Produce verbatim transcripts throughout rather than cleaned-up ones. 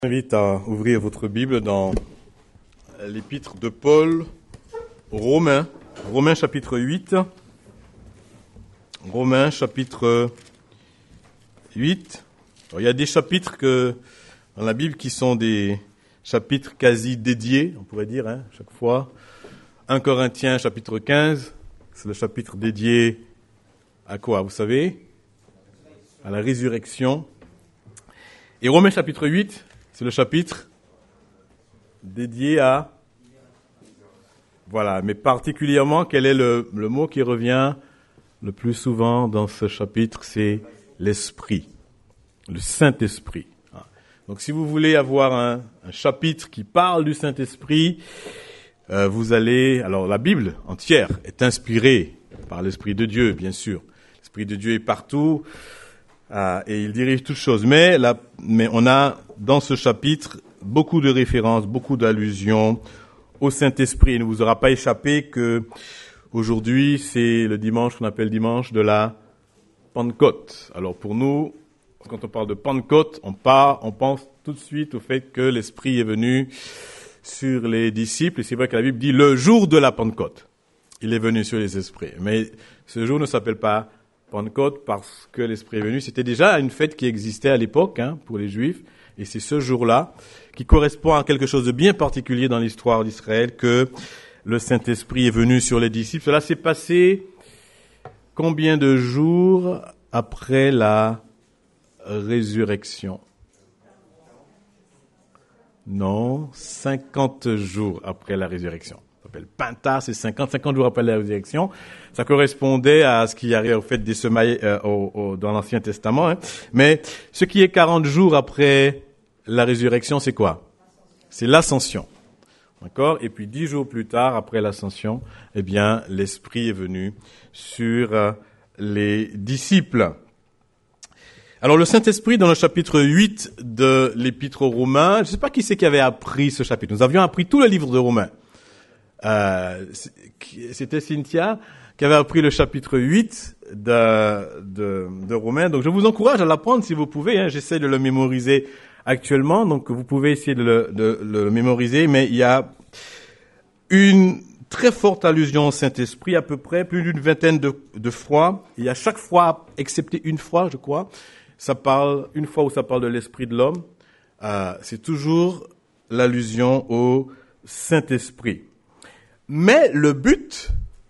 Je vous invite à ouvrir votre Bible dans l'épître de Paul aux Romains, Romains chapitre huit. Romains chapitre huit. Alors, il y a des chapitres que, dans la Bible qui sont des chapitres quasi dédiés, on pourrait dire, hein, chaque fois. un Corinthiens chapitre quinze, c'est le chapitre dédié à quoi, vous savez? À la résurrection. Et Romains chapitre huit, c'est le chapitre dédié à... Voilà, mais particulièrement, quel est le, le mot qui revient le plus souvent dans ce chapitre? C'est l'Esprit, le Saint-Esprit. Donc si vous voulez avoir un, un chapitre qui parle du Saint-Esprit, euh, vous allez... Alors la Bible entière est inspirée par l'Esprit de Dieu, bien sûr. L'Esprit de Dieu est partout. Ah, et il dirige toutes choses. Mais, là, mais on a dans ce chapitre beaucoup de références, beaucoup d'allusions au Saint-Esprit. Il ne vous aura pas échappé que aujourd'hui c'est le dimanche qu'on appelle dimanche de la Pentecôte. Alors pour nous, quand on parle de Pentecôte, on part, on pense tout de suite au fait que l'Esprit est venu sur les disciples. Et c'est vrai que la Bible dit le jour de la Pentecôte. Il est venu sur les esprits. Mais ce jour ne s'appelle pas Pentecôte parce que l'Esprit est venu. C'était déjà une fête qui existait à l'époque hein, pour les Juifs. Et c'est ce jour-là qui correspond à quelque chose de bien particulier dans l'histoire d'Israël que le Saint-Esprit est venu sur les disciples. Cela s'est passé combien de jours après la résurrection? Non, cinquante jours après la résurrection. Ça s'appelle Penta, c'est cinquante, cinquante jours après la résurrection. Ça correspondait à ce qui arrive au fait des semailles euh, au, au, dans l'Ancien Testament. Hein. Mais ce qui est quarante jours après la résurrection, c'est quoi? C'est l'ascension. D'accord? Et puis dix jours plus tard, après l'ascension, eh bien, l'Esprit est venu sur euh, les disciples. Alors le Saint-Esprit, dans le chapitre huit de l'Épître aux Romains, je ne sais pas qui c'est qui avait appris ce chapitre. Nous avions appris tout le livre de Romains. Euh, c'était Cynthia qui avait appris le chapitre huit de, de, de Romains. Donc je vous encourage à l'apprendre si vous pouvez. Hein. J'essaie de le mémoriser actuellement, donc vous pouvez essayer de le, de, de le mémoriser. Mais il y a une très forte allusion au Saint-Esprit, à peu près plus d'une vingtaine de, de fois. Et à chaque fois, excepté une fois, je crois, ça parle une fois où ça parle de l'Esprit de l'homme. Euh, c'est toujours l'allusion au Saint-Esprit. Mais le but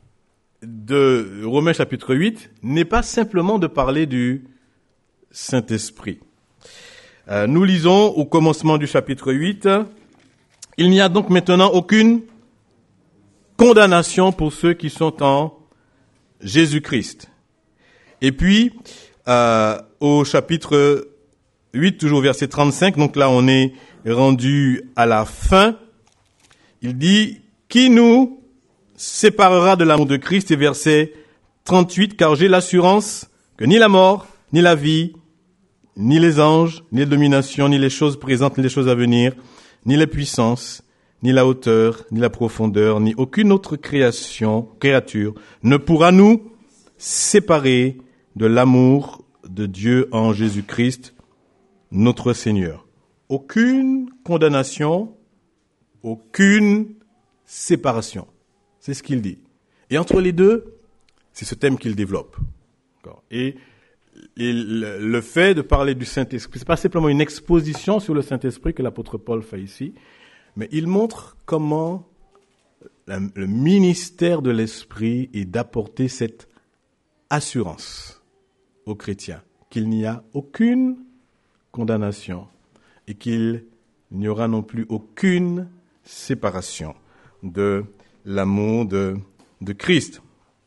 de Romains chapitre huit n'est pas simplement de parler du Saint-Esprit. Euh, nous lisons au commencement du chapitre huit, « Il n'y a donc maintenant aucune condamnation pour ceux qui sont en Jésus-Christ. » Et puis, euh, au chapitre huit, toujours verset trente-cinq, donc là on est rendu à la fin, il dit... Qui nous séparera de l'amour de Christ? Et verset trente-huit, car j'ai l'assurance que ni la mort, ni la vie, ni les anges, ni les dominations, ni les choses présentes, ni les choses à venir, ni les puissances, ni la hauteur, ni la profondeur, ni aucune autre création, créature ne pourra nous séparer de l'amour de Dieu en Jésus-Christ, notre Seigneur. Aucune condamnation, aucune séparation. C'est ce qu'il dit. Et entre les deux, c'est ce thème qu'il développe. Et, et le, le fait de parler du Saint-Esprit, c'est pas simplement une exposition sur le Saint-Esprit que l'apôtre Paul fait ici, mais il montre comment la, le ministère de l'Esprit est d'apporter cette assurance aux chrétiens qu'il n'y a aucune condamnation et qu'il n'y aura non plus aucune séparation de l'amour de, de Christ.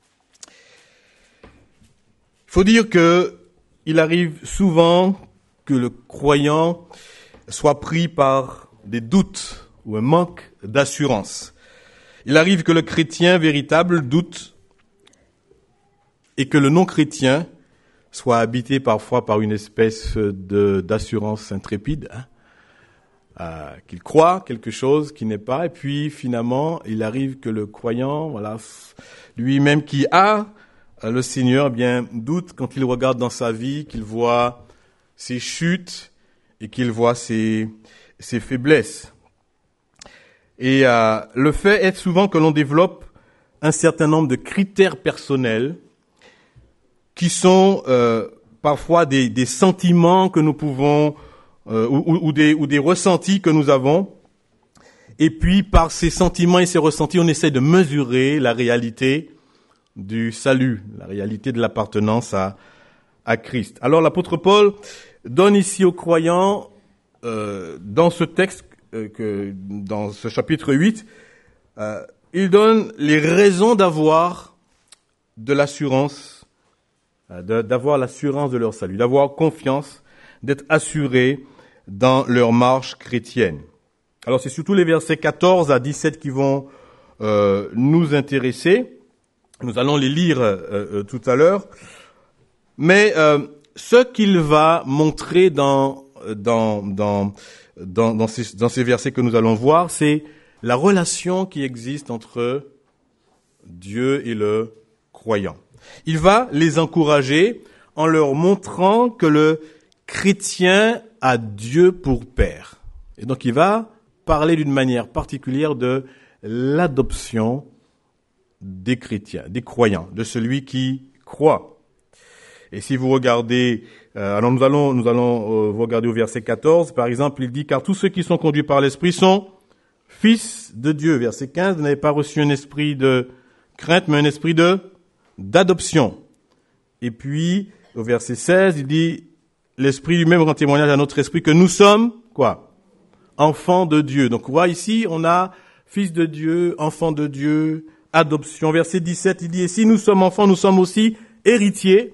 Il faut dire que il arrive souvent que le croyant soit pris par des doutes ou un manque d'assurance. Il arrive que le chrétien véritable doute et que le non-chrétien soit habité parfois par une espèce de, d'assurance intrépide, hein. Euh, qu'il croit quelque chose qui n'est pas, et puis finalement, il arrive que le croyant, voilà, lui-même qui a euh, le Seigneur, eh bien doute quand il regarde dans sa vie, qu'il voit ses chutes et qu'il voit ses ses faiblesses. Et euh, le fait est souvent que l'on développe un certain nombre de critères personnels qui sont euh, parfois des, des sentiments que nous pouvons euh, ou, ou, des, ou des ressentis que nous avons. Et puis par ces sentiments et ces ressentis, on essaie de mesurer la réalité du salut, la réalité de l'appartenance à, à Christ. Alors l'apôtre Paul donne ici aux croyants, euh, dans ce texte, euh, que dans ce chapitre huit, euh, il donne les raisons d'avoir de l'assurance, euh, de, d'avoir l'assurance de leur salut, d'avoir confiance, d'être assurés dans leur marche chrétienne. Alors c'est surtout les versets quatorze à dix-sept qui vont euh, nous intéresser. Nous allons les lire euh, euh, tout à l'heure. Mais euh, ce qu'il va montrer dans dans dans dans, dans, ces, dans ces versets que nous allons voir, c'est la relation qui existe entre Dieu et le croyant. Il va les encourager en leur montrant que le chrétien a Dieu pour père. Et donc il va parler d'une manière particulière de l'adoption des chrétiens, des croyants, de celui qui croit. Et si vous regardez, euh, alors nous allons nous allons euh, regarder au verset quatorze, par exemple, il dit « Car tous ceux qui sont conduits par l'Esprit sont fils de Dieu ». Verset quinze, « Vous n'avez pas reçu un esprit de crainte, mais un esprit de d'adoption ». Et puis, au verset seize, il dit « L'Esprit lui-même rend témoignage à notre esprit que nous sommes, quoi ? Enfants de Dieu ». Donc, voilà, ici, on a fils de Dieu, enfants de Dieu, adoption. Verset dix-sept, il dit « Et si nous sommes enfants, nous sommes aussi héritiers ».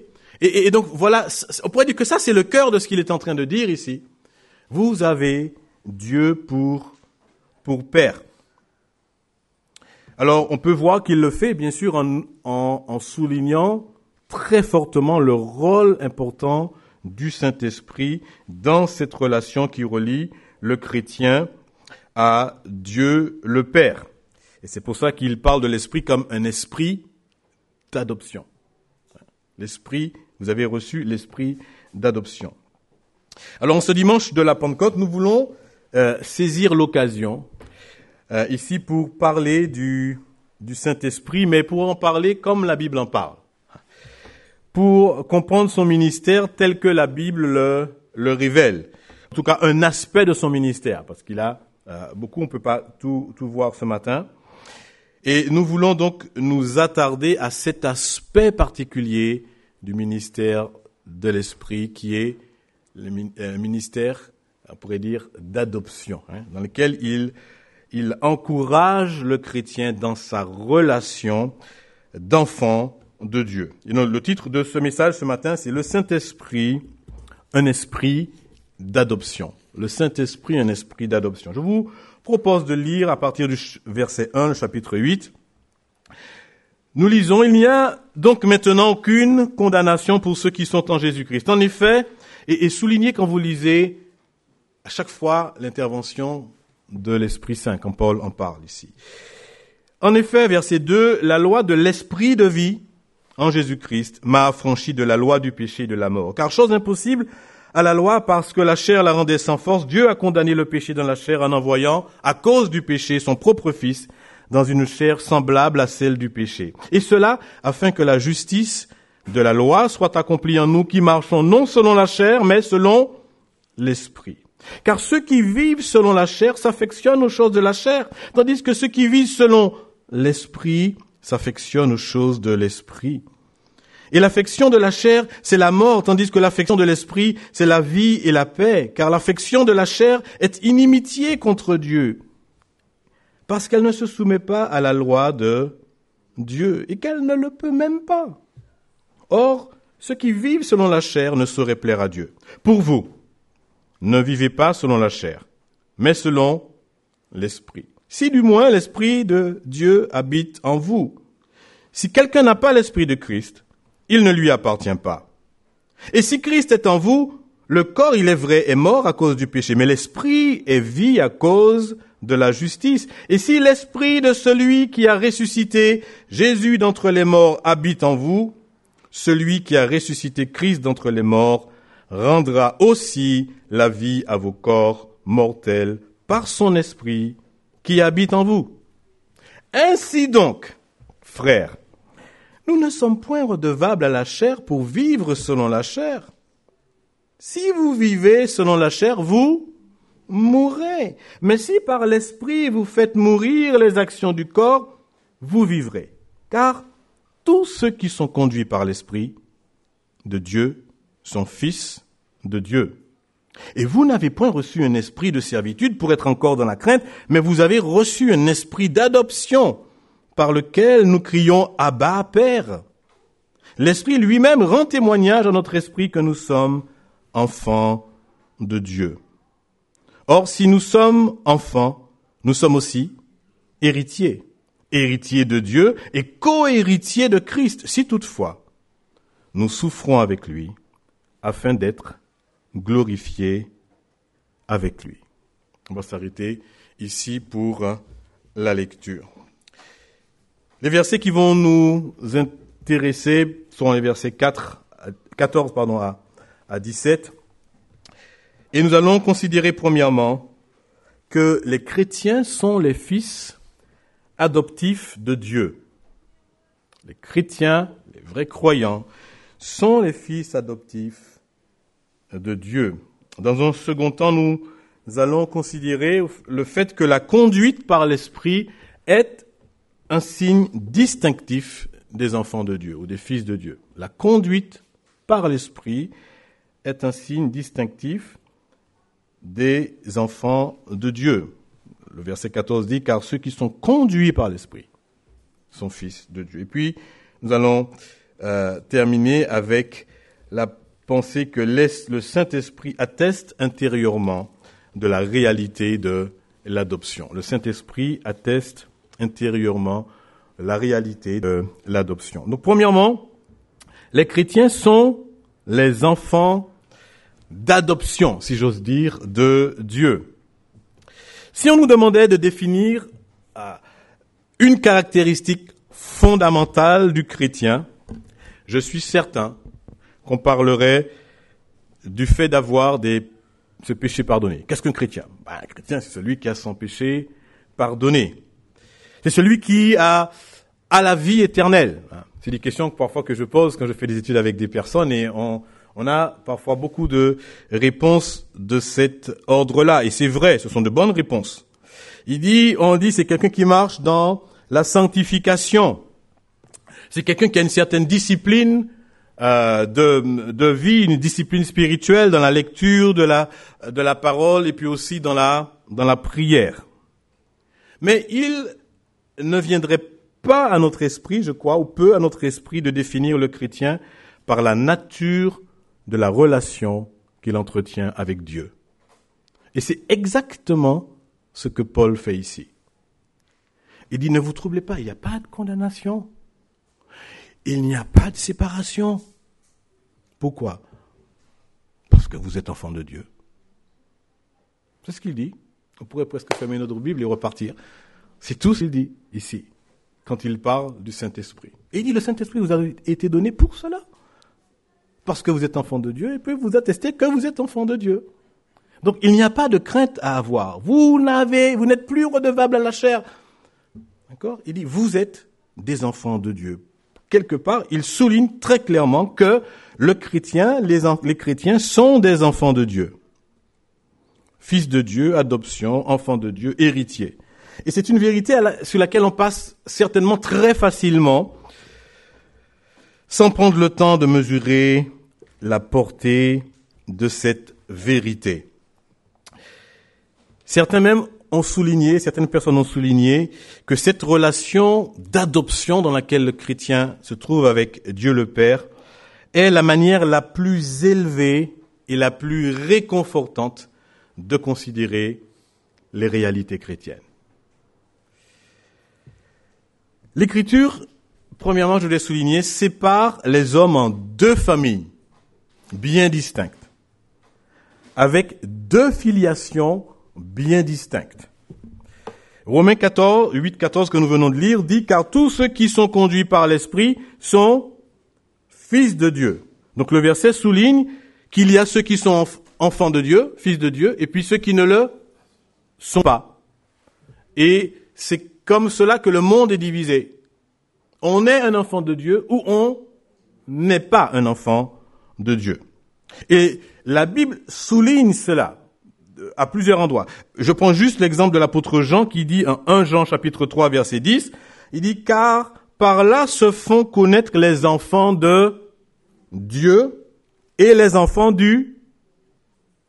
Et, et donc, voilà, on pourrait dire que ça, c'est le cœur de ce qu'il est en train de dire ici. Vous avez Dieu pour, pour père. Alors, on peut voir qu'il le fait, bien sûr, en, en, en soulignant très fortement le rôle important du Saint-Esprit dans cette relation qui relie le chrétien à Dieu le Père. Et c'est pour ça qu'il parle de l'Esprit comme un esprit d'adoption. L'Esprit, vous avez reçu l'Esprit d'adoption. Alors, en ce dimanche de la Pentecôte, nous voulons euh, saisir l'occasion euh, ici pour parler du, du Saint-Esprit, mais pour en parler comme la Bible en parle. Pour comprendre son ministère tel que la Bible le, le révèle. En tout cas, un aspect de son ministère, parce qu'il a euh, beaucoup, on ne peut pas tout, tout voir ce matin. Et nous voulons donc nous attarder à cet aspect particulier du ministère de l'Esprit, qui est le ministère, on pourrait dire, d'adoption, hein, dans lequel il, il encourage le chrétien dans sa relation d'enfant de Dieu. Et donc, le titre de ce message ce matin, c'est « Le Saint-Esprit, un esprit d'adoption ». Le Saint-Esprit, un esprit d'adoption. Je vous propose de lire à partir du verset un, le chapitre huit. Nous lisons, « Il n'y a donc maintenant aucune condamnation pour ceux qui sont en Jésus-Christ. » En effet, et, et soulignez quand vous lisez à chaque fois l'intervention de l'Esprit Saint, quand Paul en parle ici. En effet, verset deux, « La loi de l'Esprit de vie en Jésus-Christ m'a affranchi de la loi du péché et de la mort. Car chose impossible à la loi, parce que la chair la rendait sans force, Dieu a condamné le péché dans la chair en envoyant, à cause du péché, son propre Fils, dans une chair semblable à celle du péché. Et cela, afin que la justice de la loi soit accomplie en nous qui marchons non selon la chair, mais selon l'Esprit. Car ceux qui vivent selon la chair s'affectionnent aux choses de la chair, tandis que ceux qui vivent selon l'Esprit s'affectionnent aux choses de l'Esprit. Et l'affection de la chair, c'est la mort, tandis que l'affection de l'Esprit, c'est la vie et la paix. Car l'affection de la chair est inimitié contre Dieu, parce qu'elle ne se soumet pas à la loi de Dieu, et qu'elle ne le peut même pas. Or, ceux qui vivent selon la chair ne sauraient plaire à Dieu. Pour vous, ne vivez pas selon la chair, mais selon l'Esprit. Si du moins l'Esprit de Dieu habite en vous. Si quelqu'un n'a pas l'Esprit de Christ, il ne lui appartient pas. Et si Christ est en vous, le corps, il est vrai, est mort à cause du péché, mais l'Esprit est vie à cause de la justice. Et si l'Esprit de celui qui a ressuscité Jésus d'entre les morts habite en vous, celui qui a ressuscité Christ d'entre les morts rendra aussi la vie à vos corps mortels par son esprit qui habite en vous. Ainsi donc, frères, nous ne sommes point redevables à la chair pour vivre selon la chair. Si vous vivez selon la chair, vous mourrez. Mais si par l'esprit vous faites mourir les actions du corps, vous vivrez. Car tous ceux qui sont conduits par l'esprit de Dieu sont fils de Dieu. Et vous n'avez point reçu un esprit de servitude pour être encore dans la crainte, mais vous avez reçu un esprit d'adoption par lequel nous crions « Abba, Père ». L'Esprit lui-même rend témoignage à notre esprit que nous sommes enfants de Dieu. Or, si nous sommes enfants, nous sommes aussi héritiers, héritiers de Dieu et co-héritiers de Christ, si toutefois nous souffrons avec lui, afin d'être glorifiés avec lui. On va s'arrêter ici pour la lecture. Les versets qui vont nous intéresser sont les versets quatre, quatorze pardon, à, à dix-sept. Et nous allons considérer premièrement que les chrétiens sont les fils adoptifs de Dieu. Les chrétiens, les vrais croyants, sont les fils adoptifs de Dieu. Dans un second temps, nous allons considérer le fait que la conduite par l'Esprit est un signe distinctif des enfants de Dieu ou des fils de Dieu. La conduite par l'Esprit est un signe distinctif des enfants de Dieu. Le verset quatorze dit « Car ceux qui sont conduits par l'Esprit sont fils de Dieu ». Et puis, nous allons euh, terminer avec la pensée que le Saint-Esprit atteste intérieurement de la réalité de l'adoption. Le Saint-Esprit atteste intérieurement la réalité de l'adoption. Donc, premièrement, les chrétiens sont les enfants d'adoption, si j'ose dire, de Dieu. Si on nous demandait de définir euh, une caractéristique fondamentale du chrétien, je suis certain qu'on parlerait du fait d'avoir des, ce péché pardonné. Qu'est-ce qu'un chrétien? Ben, un chrétien, c'est celui qui a son péché pardonné. C'est celui qui a, a la vie éternelle. C'est des questions que parfois que je pose quand je fais des études avec des personnes et on, on a parfois beaucoup de réponses de cet ordre-là. Et c'est vrai, ce sont de bonnes réponses. Il dit, on dit, c'est quelqu'un qui marche dans la sanctification. C'est quelqu'un qui a une certaine discipline euh, de, de vie, une discipline spirituelle dans la lecture de la, de la parole et puis aussi dans la, dans la prière. Mais il ne viendrait pas à notre esprit, je crois, ou peu à notre esprit de définir le chrétien par la nature de la relation qu'il entretient avec Dieu. Et c'est exactement ce que Paul fait ici. Il dit, ne vous troublez pas, il n'y a pas de condamnation. Il n'y a pas de séparation. Pourquoi? Parce que vous êtes enfant de Dieu. C'est ce qu'il dit. On pourrait presque fermer notre Bible et repartir. C'est tout ce qu'il dit ici, quand il parle du Saint-Esprit. Et il dit, le Saint-Esprit vous a été donné pour cela. Parce que vous êtes enfant de Dieu et peut vous attester que vous êtes enfant de Dieu. Donc, il n'y a pas de crainte à avoir. Vous n'avez, vous n'êtes plus redevable à la chair. D'accord? Il dit, vous êtes des enfants de Dieu. Quelque part, il souligne très clairement que le chrétien, les, les chrétiens sont des enfants de Dieu. Fils de Dieu, adoption, enfant de Dieu, héritier. Et c'est une vérité à la, sur laquelle on passe certainement très facilement, sans prendre le temps de mesurer la portée de cette vérité. Certains même ont souligné, certaines personnes ont souligné que cette relation d'adoption dans laquelle le chrétien se trouve avec Dieu le Père est la manière la plus élevée et la plus réconfortante de considérer les réalités chrétiennes. L'Écriture, premièrement, je voulais souligner, sépare les hommes en deux familles bien distinctes, avec deux filiations bien distinctes. Romains quatorze, huit, quatorze que nous venons de lire dit « Car tous ceux qui sont conduits par l'Esprit sont fils de Dieu ». Donc le verset souligne qu'il y a ceux qui sont enfants de Dieu, fils de Dieu, et puis ceux qui ne le sont pas. Et c'est comme cela que le monde est divisé. On est un enfant de Dieu ou on n'est pas un enfant de Dieu. Et la Bible souligne cela à plusieurs endroits. Je prends juste l'exemple de l'apôtre Jean qui dit en premier Jean chapitre trois verset dix, il dit « Car par là se font connaître les enfants de Dieu et les enfants du diable. »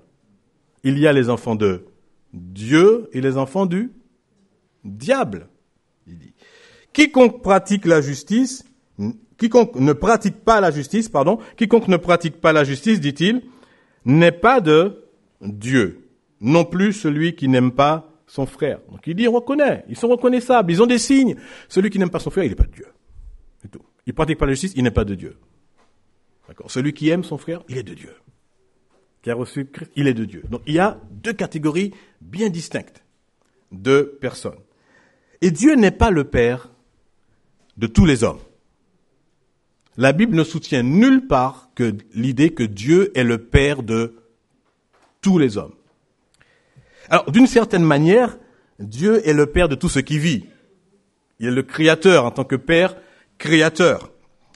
Il y a les enfants de Dieu et les enfants du diable. Il dit « Quiconque pratique la justice, quiconque ne pratique pas la justice, pardon, quiconque ne pratique pas la justice, dit-il, n'est pas de Dieu, non plus celui qui n'aime pas son frère. » Donc il dit, on reconnaît, ils sont reconnaissables, ils ont des signes. Celui qui n'aime pas son frère, il n'est pas de Dieu. C'est tout. Il ne pratique pas la justice, il n'est pas de Dieu. D'accord. Celui qui aime son frère, il est de Dieu. Qui a reçu Christ, il est de Dieu. Donc il y a deux catégories bien distinctes de personnes. Et Dieu n'est pas le Père de tous les hommes. La Bible ne soutient nulle part que l'idée que Dieu est le Père de tous les hommes. Alors, d'une certaine manière, Dieu est le Père de tout ce qui vit. Il est le Créateur en tant que Père créateur.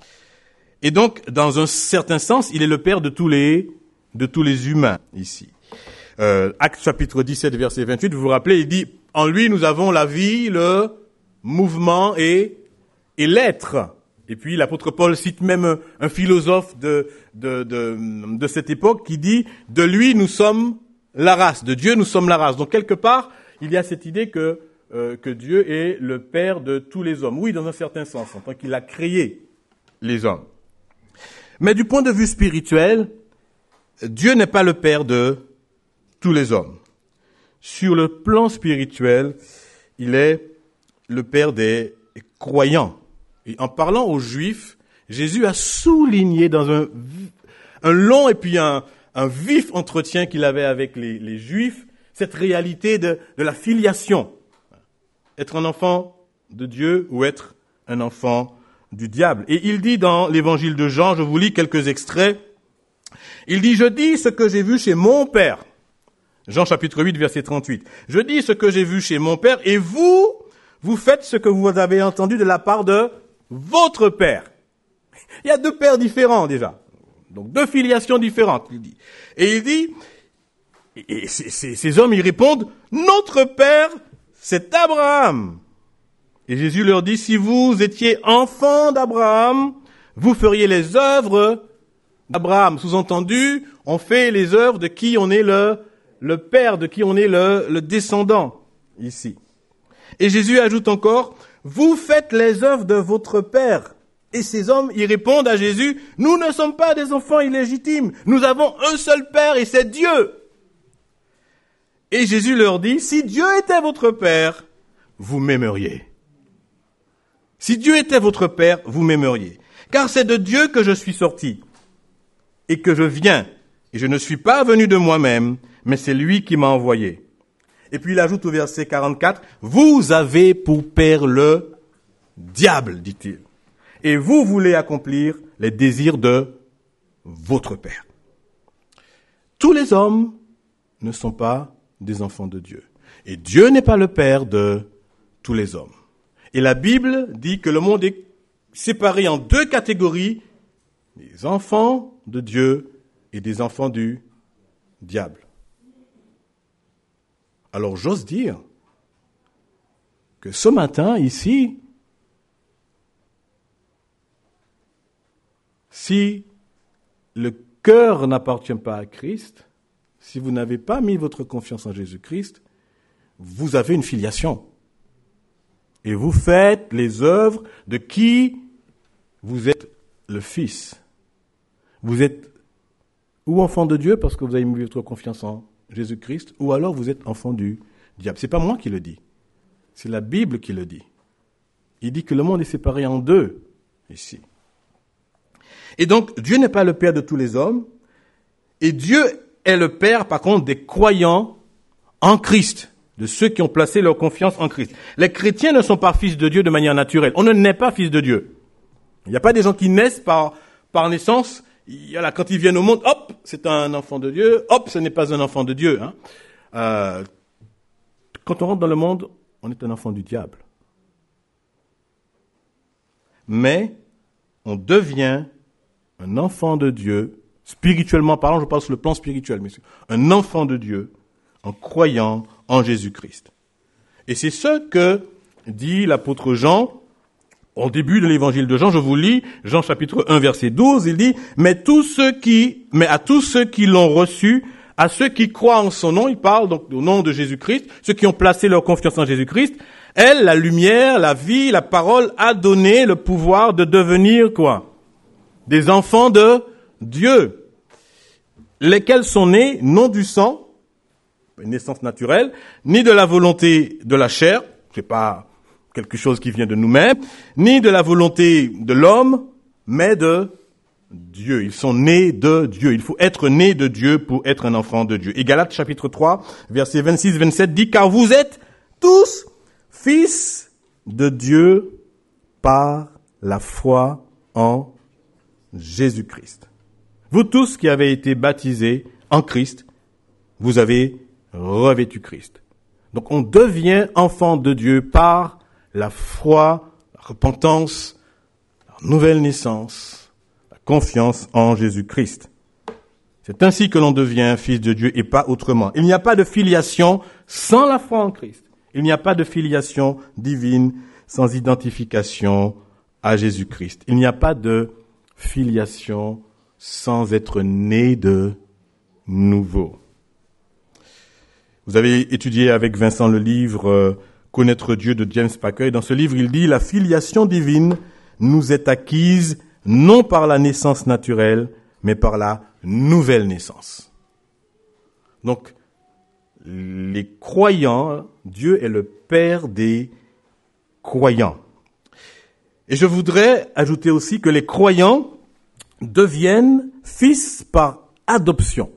Et donc, dans un certain sens, il est le Père de tous les, de tous les humains, ici. Euh, Actes chapitre dix-sept, verset vingt-huit, vous vous rappelez, il dit, en lui, nous avons la vie, le mouvement et, et l'être. Et puis, l'apôtre Paul cite même un philosophe de, de, de, de cette époque qui dit, de lui, nous sommes la race. De Dieu, nous sommes la race. Donc, quelque part, il y a cette idée que, euh, que Dieu est le Père de tous les hommes. Oui, dans un certain sens, en tant qu'il a créé les hommes. Mais du point de vue spirituel, Dieu n'est pas le Père de tous les hommes. Sur le plan spirituel, il est le Père des croyants. Et en parlant aux Juifs, Jésus a souligné dans un, un long et puis un, un vif entretien qu'il avait avec les, les Juifs, cette réalité de, de la filiation. Être un enfant de Dieu ou être un enfant du diable. Et il dit dans l'évangile de Jean, je vous lis quelques extraits, il dit, je dis ce que j'ai vu chez mon Père. Jean chapitre huit, verset trente-huit. Je dis ce que j'ai vu chez mon Père et vous, vous faites ce que vous avez entendu de la part de votre Père. Il y a deux pères différents déjà. Donc deux filiations différentes, il dit. Et il dit, et ces, ces, ces hommes, ils répondent, notre Père, c'est Abraham. Et Jésus leur dit, si vous étiez enfants d'Abraham, vous feriez les œuvres d'Abraham. Sous-entendu, on fait les œuvres de qui on est le, le père, de qui on est le, le descendant, ici. Et Jésus ajoute encore, vous faites les œuvres de votre père. Et ces hommes, ils répondent à Jésus, nous ne sommes pas des enfants illégitimes. Nous avons un seul père et c'est Dieu. Et Jésus leur dit, si Dieu était votre père, vous m'aimeriez. Si Dieu était votre père, vous m'aimeriez. Car c'est de Dieu que je suis sorti et que je viens. Et je ne suis pas venu de moi-même, mais c'est lui qui m'a envoyé. Et puis il ajoute au verset quarante-quatre, vous avez pour père le diable, dit-il. Et vous voulez accomplir les désirs de votre père. Tous les hommes ne sont pas des enfants de Dieu. Et Dieu n'est pas le père de tous les hommes. Et la Bible dit que le monde est séparé en deux catégories, des enfants de Dieu et des enfants du diable. Alors j'ose dire que ce matin, ici, si le cœur n'appartient pas à Christ, si vous n'avez pas mis votre confiance en Jésus-Christ, vous avez une filiation. Et vous faites les œuvres de qui vous êtes le fils. Vous êtes ou enfant de Dieu parce que vous avez mis votre confiance en Jésus-Christ, ou alors vous êtes enfant du diable. C'est pas moi qui le dis. C'est la Bible qui le dit. Il dit que le monde est séparé en deux, ici. Et donc, Dieu n'est pas le Père de tous les hommes, et Dieu est le Père, par contre, des croyants en Christ, de ceux qui ont placé leur confiance en Christ. Les chrétiens ne sont pas fils de Dieu de manière naturelle. On ne naît pas fils de Dieu. Il n'y a pas des gens qui naissent par, par naissance il, voilà, quand ils viennent au monde, hop, c'est un enfant de Dieu, hop, ce n'est pas un enfant de Dieu. Hein. Euh, quand on rentre dans le monde, on est un enfant du diable. Mais on devient un enfant de Dieu, spirituellement parlant, je parle sur le plan spirituel, mais un enfant de Dieu en croyant en Jésus-Christ. Et c'est ce que dit l'apôtre Jean au début de l'évangile de Jean. Je vous lis Jean chapitre un verset douze, il dit « Mais tous ceux qui, mais à tous ceux qui l'ont reçu, à ceux qui croient en son nom, il parle donc au nom de Jésus-Christ, ceux qui ont placé leur confiance en Jésus-Christ, elle, la lumière, la vie, la parole, a donné le pouvoir de devenir quoi? Des enfants de Dieu, lesquels sont nés non du sang, une naissance naturelle, ni de la volonté de la chair, c'est pas quelque chose qui vient de nous-mêmes, ni de la volonté de l'homme, mais de Dieu. Ils sont nés de Dieu. Il faut être né de Dieu pour être un enfant de Dieu. Et Galates chapitre trois, versets vingt-six vingt-sept dit « Car vous êtes tous fils de Dieu par la foi en Jésus-Christ. » Vous tous qui avez été baptisés en Christ, vous avez revêtu Christ. Donc on devient enfant de Dieu par la foi, la repentance, la nouvelle naissance, la confiance en Jésus-Christ. C'est ainsi que l'on devient fils de Dieu et pas autrement. Il n'y a pas de filiation sans la foi en Christ. Il n'y a pas de filiation divine sans identification à Jésus-Christ. Il n'y a pas de filiation sans être né de nouveau. Vous avez étudié avec Vincent le livre euh, « Connaître Dieu » de James Packer. Dans ce livre, il dit « La filiation divine nous est acquise non par la naissance naturelle, mais par la nouvelle naissance. » Donc, les croyants, Dieu est le Père des croyants. Et je voudrais ajouter aussi que les croyants deviennent fils par adoption.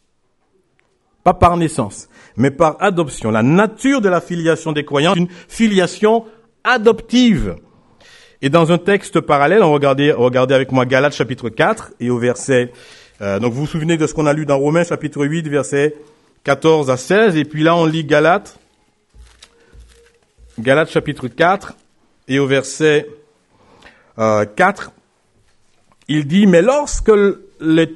Pas par naissance, mais par adoption. La nature de la filiation des croyants est une filiation adoptive. Et dans un texte parallèle, on regardait, regardez avec moi Galates chapitre quatre et au verset... Euh, donc vous vous souvenez de ce qu'on a lu dans Romains chapitre huit, versets quatorze à seize. Et puis là, on lit Galates, Galates chapitre quatre et au verset euh, quatre. Il dit, mais lorsque les...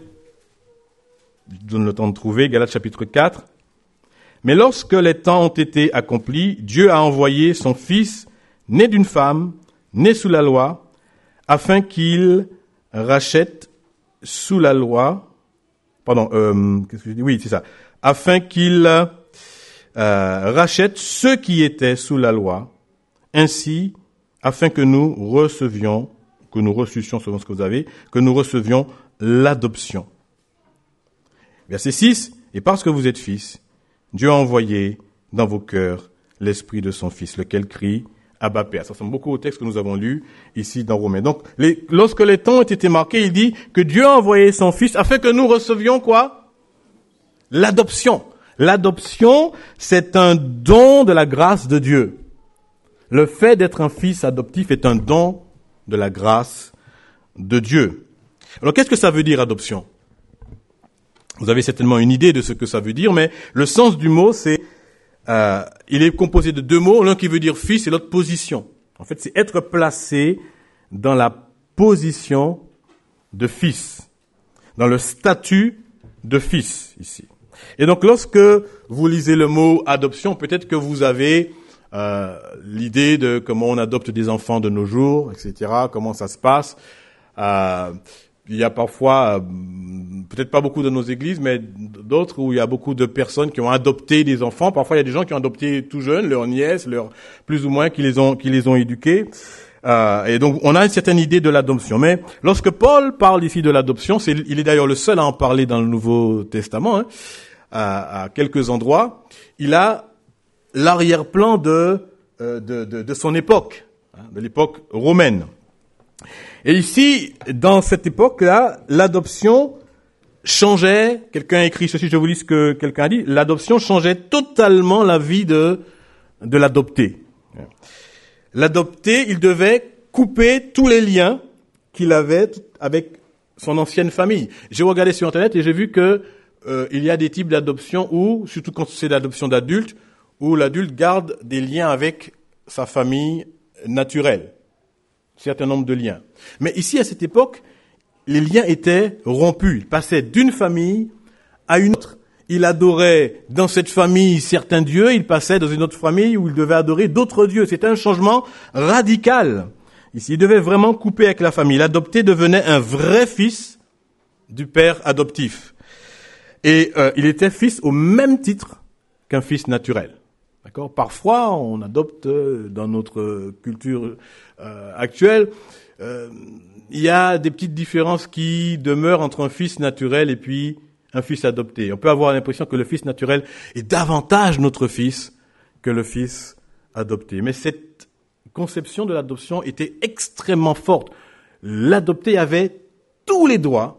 Je donne le temps de trouver, Galates chapitre quatre. Mais lorsque les temps ont été accomplis, Dieu a envoyé son Fils, né d'une femme, né sous la loi, afin qu'il rachète sous la loi, pardon, euh, qu'est-ce que je dis? Oui, c'est ça. Afin qu'il euh, rachète ceux qui étaient sous la loi, ainsi, afin que nous recevions, que nous reçussions, selon ce que vous avez, que nous recevions l'adoption. Verset six, et parce que vous êtes fils, Dieu a envoyé dans vos cœurs l'esprit de son Fils, lequel crie Abba Père. Ça ressemble beaucoup au texte que nous avons lu ici dans Romains. Donc, les, lorsque les temps ont été marqués, il dit que Dieu a envoyé son Fils afin que nous recevions quoi? L'adoption. L'adoption, c'est un don de la grâce de Dieu. Le fait d'être un fils adoptif est un don de la grâce de Dieu. Alors, qu'est-ce que ça veut dire, adoption? Vous avez certainement une idée de ce que ça veut dire, mais le sens du mot, c'est, euh, il est composé de deux mots, l'un qui veut dire fils et l'autre position. En fait, c'est être placé dans la position de fils, dans le statut de fils, ici. Et donc, lorsque vous lisez le mot adoption, peut-être que vous avez euh, l'idée de comment on adopte des enfants de nos jours, et cetera, comment ça se passe. Euh, il y a parfois, euh, peut-être pas beaucoup dans nos églises, mais d'autres où il y a beaucoup de personnes qui ont adopté des enfants. Parfois, il y a des gens qui ont adopté tout jeunes, leurs nièces, leurs plus ou moins, qui les ont, qui les ont éduqués. Euh, et donc, on a une certaine idée de l'adoption. Mais lorsque Paul parle ici de l'adoption, c'est, il est d'ailleurs le seul à en parler dans le Nouveau Testament, hein, à, à quelques endroits. Il a l'arrière-plan de, euh, de, de, de son époque, hein, de l'époque romaine. Et ici, dans cette époque-là, l'adoption changeait, quelqu'un a écrit ceci, je vous lis ce que quelqu'un a dit, l'adoption changeait totalement la vie de, de l'adopté. L'adopté, il devait couper tous les liens qu'il avait avec son ancienne famille. J'ai regardé sur Internet et j'ai vu que euh, il y a des types d'adoption où, surtout quand c'est l'adoption d'adultes, où l'adulte garde des liens avec sa famille naturelle. Un certain nombre de liens. Mais ici, à cette époque, les liens étaient rompus. Il passait d'une famille à une autre. Il adorait dans cette famille certains dieux, il passait dans une autre famille où il devait adorer d'autres dieux. C'était un changement radical. Ici, il devait vraiment couper avec la famille. L'adopté devenait un vrai fils du père adoptif. Et euh, il était fils au même titre qu'un fils naturel. D'accord ? Parfois, on adopte euh, dans notre culture euh, actuelle, euh, il y a des petites différences qui demeurent entre un fils naturel et puis un fils adopté. On peut avoir l'impression que le fils naturel est davantage notre fils que le fils adopté. Mais cette conception de l'adoption était extrêmement forte. L'adopté avait tous les droits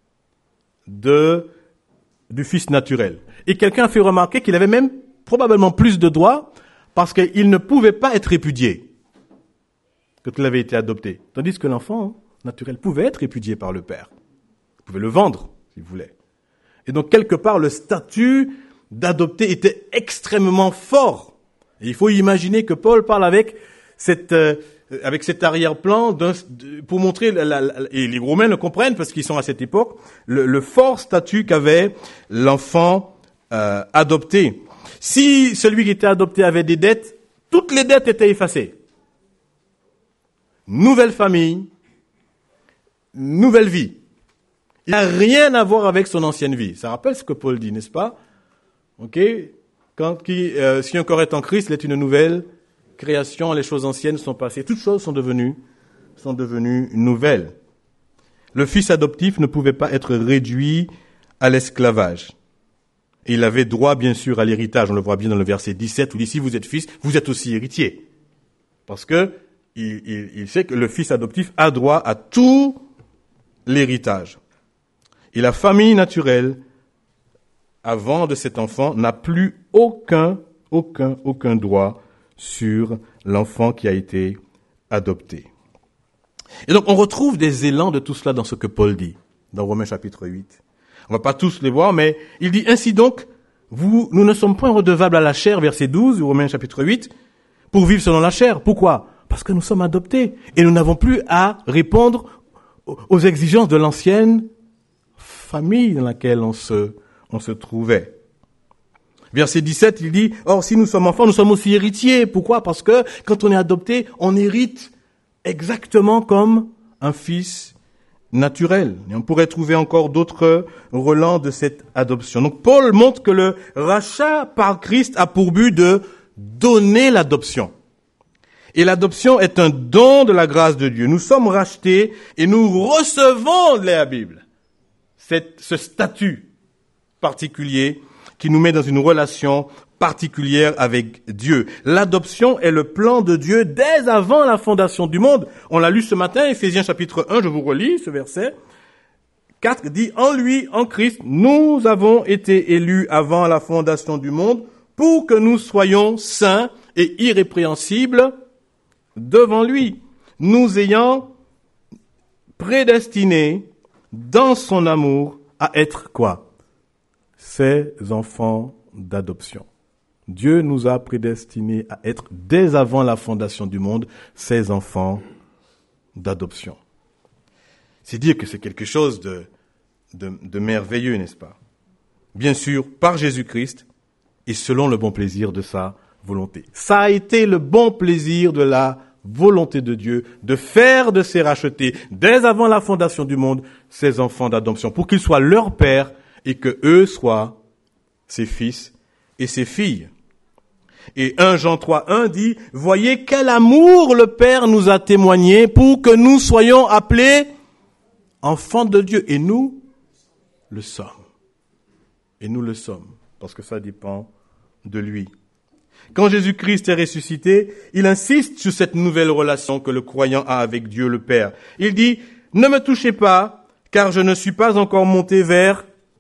de, du fils naturel. Et quelqu'un a fait remarquer qu'il avait même probablement plus de droits parce qu'il ne pouvait pas être répudié quand il avait été adopté. Tandis que l'enfant naturel pouvait être répudié par le père. Il pouvait le vendre s'il voulait. Et donc, quelque part, le statut d'adopté était extrêmement fort. Et il faut imaginer que Paul parle avec cette, euh, avec cet arrière-plan d'un, de, pour montrer, la, la, la, et les Romains le comprennent parce qu'ils sont à cette époque, le, le fort statut qu'avait l'enfant euh, adopté. Si celui qui était adopté avait des dettes, toutes les dettes étaient effacées. Nouvelle famille, nouvelle vie. Il n'a rien à voir avec son ancienne vie. Ça rappelle ce que Paul dit, n'est-ce pas? Ok? Quand qui, euh, si un corps est en Christ, il est une nouvelle création. Les choses anciennes sont passées. Toutes choses sont devenues, sont devenues nouvelles. Le fils adoptif ne pouvait pas être réduit à l'esclavage. Et il avait droit, bien sûr, à l'héritage. On le voit bien dans le verset dix-sept où il dit, si vous êtes fils, vous êtes aussi héritier. Parce que il, il, il sait que le fils adoptif a droit à tout l'héritage. Et la famille naturelle, avant de cet enfant, n'a plus aucun, aucun, aucun droit sur l'enfant qui a été adopté. Et donc, on retrouve des élans de tout cela dans ce que Paul dit, dans Romains chapitre huit. On va pas tous les voir, mais il dit, ainsi donc, vous, nous ne sommes point redevables à la chair, verset douze, Romains chapitre huit, pour vivre selon la chair. Pourquoi? Parce que nous sommes adoptés et nous n'avons plus à répondre aux exigences de l'ancienne famille dans laquelle on se, on se trouvait. Verset dix-sept, il dit, or si nous sommes enfants, nous sommes aussi héritiers. Pourquoi? Parce que quand on est adopté, on hérite exactement comme un fils naturel. Et on pourrait trouver encore d'autres relents de cette adoption. Donc Paul montre que le rachat par Christ a pour but de donner l'adoption. Et l'adoption est un don de la grâce de Dieu. Nous sommes rachetés et nous recevons de la Bible cette, ce statut particulier qui nous met dans une relation particulière avec Dieu. L'adoption est le plan de Dieu dès avant la fondation du monde. On l'a lu ce matin, Éphésiens chapitre un, je vous relis ce verset. quatre dit, en lui, en Christ, nous avons été élus avant la fondation du monde pour que nous soyons saints et irrépréhensibles devant lui, nous ayant prédestinés dans son amour à être quoi? Ses enfants d'adoption. Dieu nous a prédestinés à être, dès avant la fondation du monde, ses enfants d'adoption. C'est dire que c'est quelque chose de, de, de merveilleux, n'est-ce pas? Bien sûr, par Jésus-Christ et selon le bon plaisir de sa volonté. Ça a été le bon plaisir de la volonté de Dieu de faire de ses rachetés, dès avant la fondation du monde, ses enfants d'adoption, pour qu'ils soient leurs pères et que eux soient ses fils et ses filles. Et un Jean trois un dit, voyez quel amour le Père nous a témoigné pour que nous soyons appelés enfants de Dieu. Et nous le sommes. Et nous le sommes, parce que ça dépend de lui. Quand Jésus-Christ est ressuscité, il insiste sur cette nouvelle relation que le croyant a avec Dieu le Père. Il dit, ne me touchez pas, car je ne suis pas encore monté vers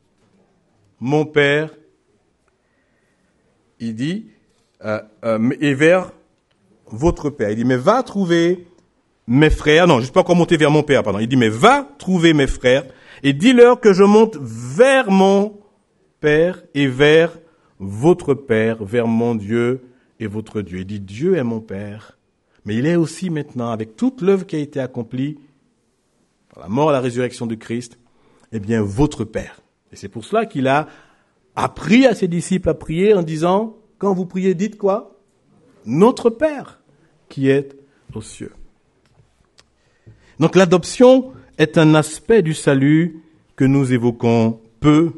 mon Père. Il dit, euh, euh, et vers votre Père. Il dit, mais va trouver mes frères, non, je ne suis pas encore monté vers mon père, pardon. Il dit, mais va trouver mes frères et dis-leur que je monte vers mon père et vers votre père, vers mon Dieu et votre Dieu. Il dit, Dieu est mon père, mais il est aussi maintenant, avec toute l'œuvre qui a été accomplie, par la mort et la résurrection de Christ, eh bien, votre père. Et c'est pour cela qu'il a appris à ses disciples à prier en disant, quand vous priez, dites quoi? Notre Père qui est aux cieux. Donc l'adoption est un aspect du salut que nous évoquons peu.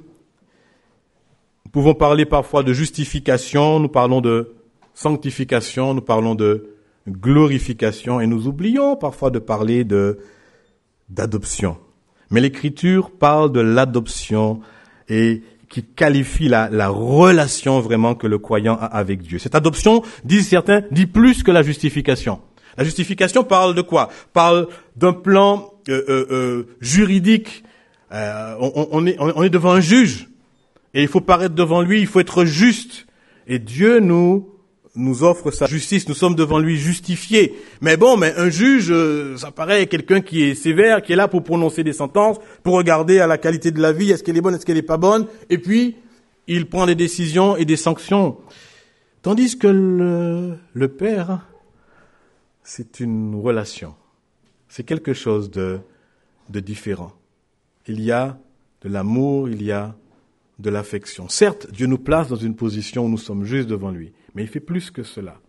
Nous pouvons parler parfois de justification, nous parlons de sanctification, nous parlons de glorification et nous oublions parfois de parler de d'adoption. Mais l'Écriture parle de l'adoption et qui qualifie la, la relation vraiment que le croyant a avec Dieu. Cette adoption, disent certains, dit plus que la justification. La justification parle de quoi? Parle d'un plan euh, euh, euh, juridique. Euh, on, on, est, on est devant un juge et il faut paraître devant lui, il faut être juste. Et Dieu nous nous offre sa justice, nous sommes devant lui justifiés. Mais bon, mais un juge, euh, ça paraît quelqu'un qui est sévère, qui est là pour prononcer des sentences, pour regarder à la qualité de la vie, est-ce qu'elle est bonne, est-ce qu'elle est pas bonne, et puis il prend des décisions et des sanctions. Tandis que le, le Père, c'est une relation, c'est quelque chose de, de différent. Il y a de l'amour, il y a de l'affection. Certes, Dieu nous place dans une position où nous sommes juste devant lui, mais il fait plus que cela.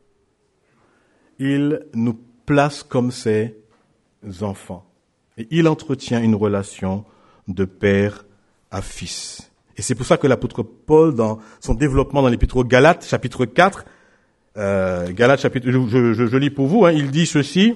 Il nous place comme ses enfants. Et il entretient une relation de père à fils. Et c'est pour ça que l'apôtre Paul, dans son développement dans l'épître aux Galates, chapitre quatre, euh, Galates chapitre, je, je, je lis pour vous, hein, il dit ceci,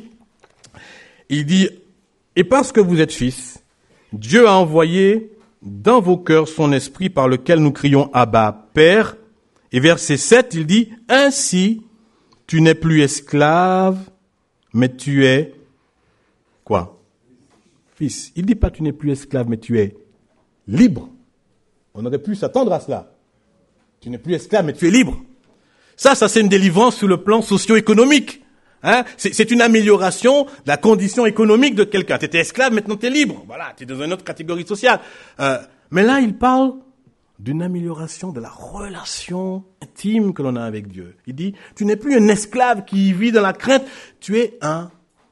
il dit, et parce que vous êtes fils, Dieu a envoyé dans vos cœurs son esprit par lequel nous crions Abba, Père. Et verset sept, il dit, ainsi, tu n'es plus esclave, mais tu es, quoi? Fils. Il dit pas tu n'es plus esclave, mais tu es libre. On aurait pu s'attendre à cela. Tu n'es plus esclave, mais tu es libre. Ça, ça c'est une délivrance sur le plan socio-économique. Hein? C'est, c'est une amélioration de la condition économique de quelqu'un. Tu étais esclave, maintenant tu es libre. Voilà, tu es dans une autre catégorie sociale. Euh, mais là, il parle d'une amélioration de la relation intime que l'on a avec Dieu. Il dit, tu n'es plus un esclave qui vit dans la crainte, tu es un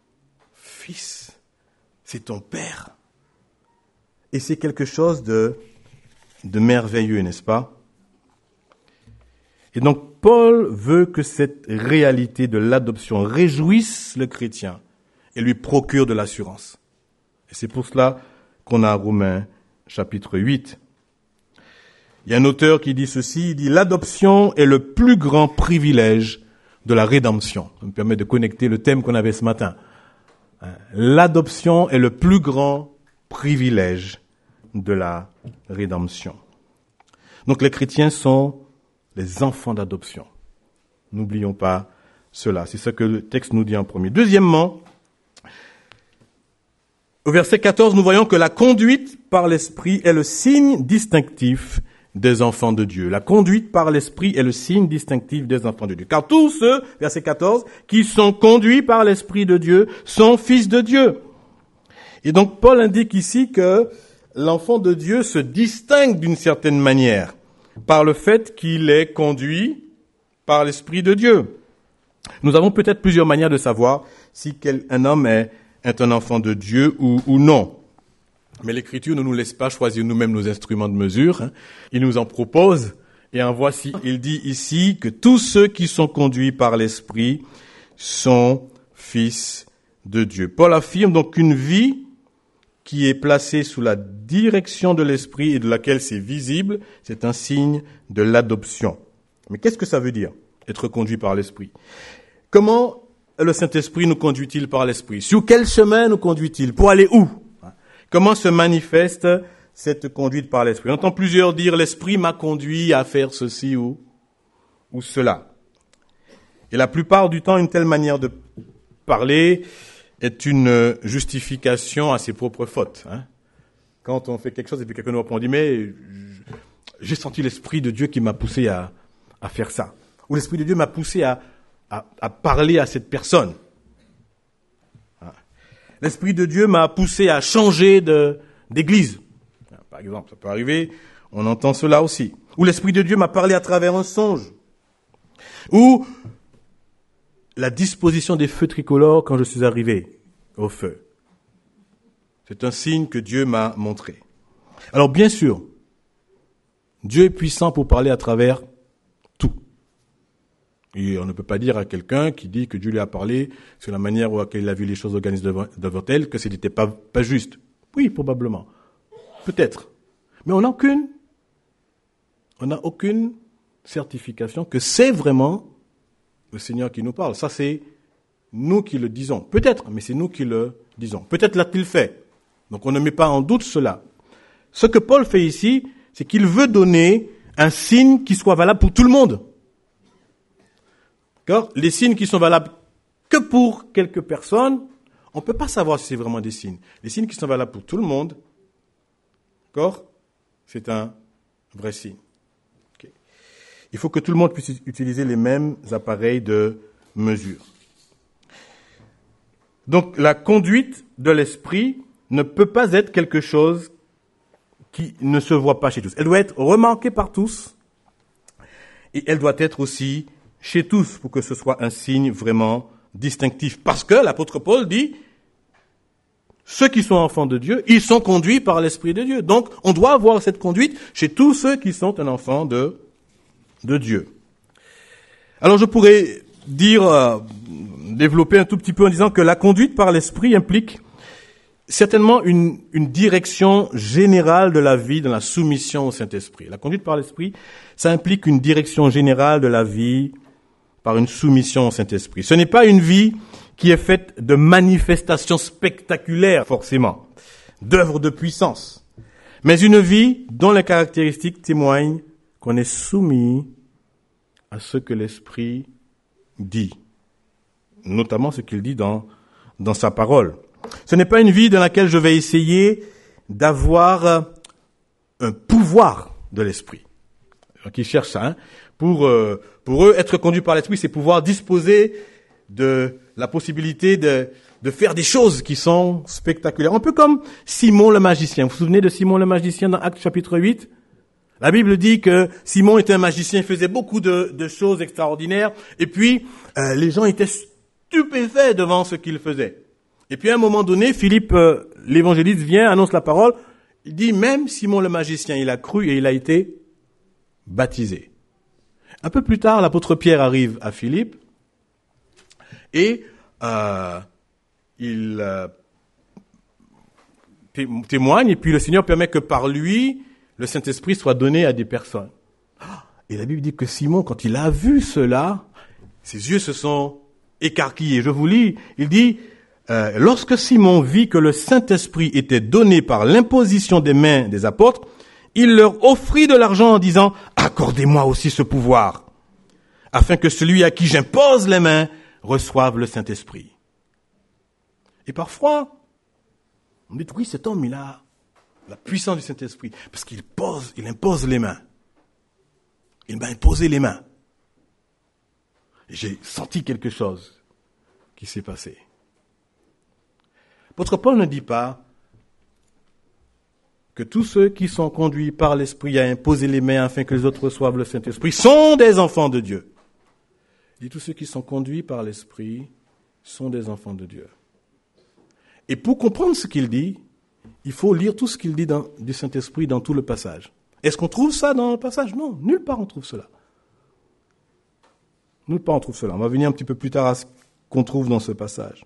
fils. C'est ton père. Et c'est quelque chose de, de merveilleux, n'est-ce pas? Et donc, Paul veut que cette réalité de l'adoption réjouisse le chrétien et lui procure de l'assurance. Et c'est pour cela qu'on a Romains chapitre huit. Il y a un auteur qui dit ceci, il dit « L'adoption est le plus grand privilège de la rédemption ». Ça me permet de connecter le thème qu'on avait ce matin. L'adoption est le plus grand privilège de la rédemption. Donc les chrétiens sont les enfants d'adoption. N'oublions pas cela. C'est ce que le texte nous dit en premier. Deuxièmement, au verset quatorze, nous voyons que la conduite par l'esprit est le signe distinctif des enfants de Dieu. La conduite par l'esprit est le signe distinctif des enfants de Dieu. Car tous ceux, verset quatorze, qui sont conduits par l'esprit de Dieu sont fils de Dieu. Et donc Paul indique ici que l'enfant de Dieu se distingue d'une certaine manière par le fait qu'il est conduit par l'Esprit de Dieu. Nous avons peut-être plusieurs manières de savoir si quel, un homme est, est un enfant de Dieu ou, ou non. Mais l'Écriture ne nous laisse pas choisir nous-mêmes nos instruments de mesure. Hein. Il nous en propose. Et en voici, il dit ici que tous ceux qui sont conduits par l'Esprit sont fils de Dieu. Paul affirme donc qu'une vie qui est placée sous la direction de l'Esprit et de laquelle c'est visible, c'est un signe de l'adoption. Mais qu'est-ce que ça veut dire, être conduit par l'Esprit? Comment le Saint-Esprit nous conduit-il par l'Esprit? Sur quel chemin nous conduit-il? Pour aller où? Comment se manifeste cette conduite par l'Esprit? On entend plusieurs dire, l'Esprit m'a conduit à faire ceci ou, ou cela. Et la plupart du temps, une telle manière de parler est une justification à ses propres fautes. Hein. Quand on fait quelque chose et puis quelqu'un nous répond, on dit, mais j'ai senti l'Esprit de Dieu qui m'a poussé à, à faire ça. Ou l'Esprit de Dieu m'a poussé à, à, à parler à cette personne. Hein. L'Esprit de Dieu m'a poussé à changer de, d'église. Par exemple, ça peut arriver, on entend cela aussi. Ou l'Esprit de Dieu m'a parlé à travers un songe. Ou la disposition des feux tricolores quand je suis arrivé au feu. C'est un signe que Dieu m'a montré. Alors bien sûr, Dieu est puissant pour parler à travers tout. Et on ne peut pas dire à quelqu'un qui dit que Dieu lui a parlé sur la manière dont il a vu les choses organisées devant elle que ce n'était pas, pas juste. Oui, probablement. Peut-être. Mais on n'a aucune, on n'a aucune certification que c'est vraiment le Seigneur qui nous parle. Ça, c'est nous qui le disons. Peut-être, mais c'est nous qui le disons. Peut-être l'a-t-il fait. Donc on ne met pas en doute cela. Ce que Paul fait ici, c'est qu'il veut donner un signe qui soit valable pour tout le monde. D'accord ? Les signes qui sont valables que pour quelques personnes, on ne peut pas savoir si c'est vraiment des signes. Les signes qui sont valables pour tout le monde, d'accord ? C'est un vrai signe. Okay. Il faut que tout le monde puisse utiliser les mêmes appareils de mesure. Donc la conduite de l'esprit ne peut pas être quelque chose qui ne se voit pas chez tous. Elle doit être remarquée par tous et elle doit être aussi chez tous pour que ce soit un signe vraiment distinctif. Parce que l'apôtre Paul dit, ceux qui sont enfants de Dieu, ils sont conduits par l'Esprit de Dieu. Donc on doit avoir cette conduite chez tous ceux qui sont un enfant de, de Dieu. Alors je pourrais dire, euh, développer un tout petit peu en disant que la conduite par l'Esprit implique certainement une, une direction générale de la vie dans la soumission au Saint-Esprit. La conduite par l'Esprit, ça implique une direction générale de la vie par une soumission au Saint-Esprit. Ce n'est pas une vie qui est faite de manifestations spectaculaires, forcément, d'œuvres de puissance, mais une vie dont les caractéristiques témoignent qu'on est soumis à ce que l'Esprit dit, notamment ce qu'il dit dans, dans sa parole. Ce n'est pas une vie dans laquelle je vais essayer d'avoir un pouvoir de l'esprit. Donc ils cherchent ça. Hein. Pour, euh, pour eux, être conduit par l'esprit, c'est pouvoir disposer de la possibilité de, de faire des choses qui sont spectaculaires. Un peu comme Simon le magicien. Vous vous souvenez de Simon le magicien dans Actes chapitre huit ? La Bible dit que Simon était un magicien, il faisait beaucoup de, de choses extraordinaires. Et puis, euh, les gens étaient stupéfaits devant ce qu'il faisait. Et puis à un moment donné, Philippe, euh, l'évangéliste, vient, annonce la parole. Il dit, même Simon le magicien, il a cru et il a été baptisé. Un peu plus tard, l'apôtre Pierre arrive à Philippe et euh, il euh, témoigne. Et puis le Seigneur permet que par lui, le Saint-Esprit soit donné à des personnes. Et la Bible dit que Simon, quand il a vu cela, ses yeux se sont écarquillés. Je vous lis, il dit... Euh, lorsque Simon vit que le Saint-Esprit était donné par l'imposition des mains des apôtres, il leur offrit de l'argent en disant « Accordez-moi aussi ce pouvoir, afin que celui à qui j'impose les mains reçoive le Saint-Esprit. » Et parfois, on dit « Oui, cet homme, il a la puissance du Saint-Esprit, parce qu'il pose, il impose les mains. Il m'a imposé les mains. Et j'ai senti quelque chose qui s'est passé. » L'apôtre Paul ne dit pas que tous ceux qui sont conduits par l'Esprit à imposer les mains afin que les autres reçoivent le Saint-Esprit sont des enfants de Dieu. Il dit tous ceux qui sont conduits par l'Esprit sont des enfants de Dieu. Et pour comprendre ce qu'il dit, il faut lire tout ce qu'il dit dans, du Saint-Esprit dans tout le passage. Est-ce qu'on trouve ça dans le passage ? Non, nulle part on trouve cela. Nulle part on trouve cela. On va venir un petit peu plus tard à ce qu'on trouve dans ce passage.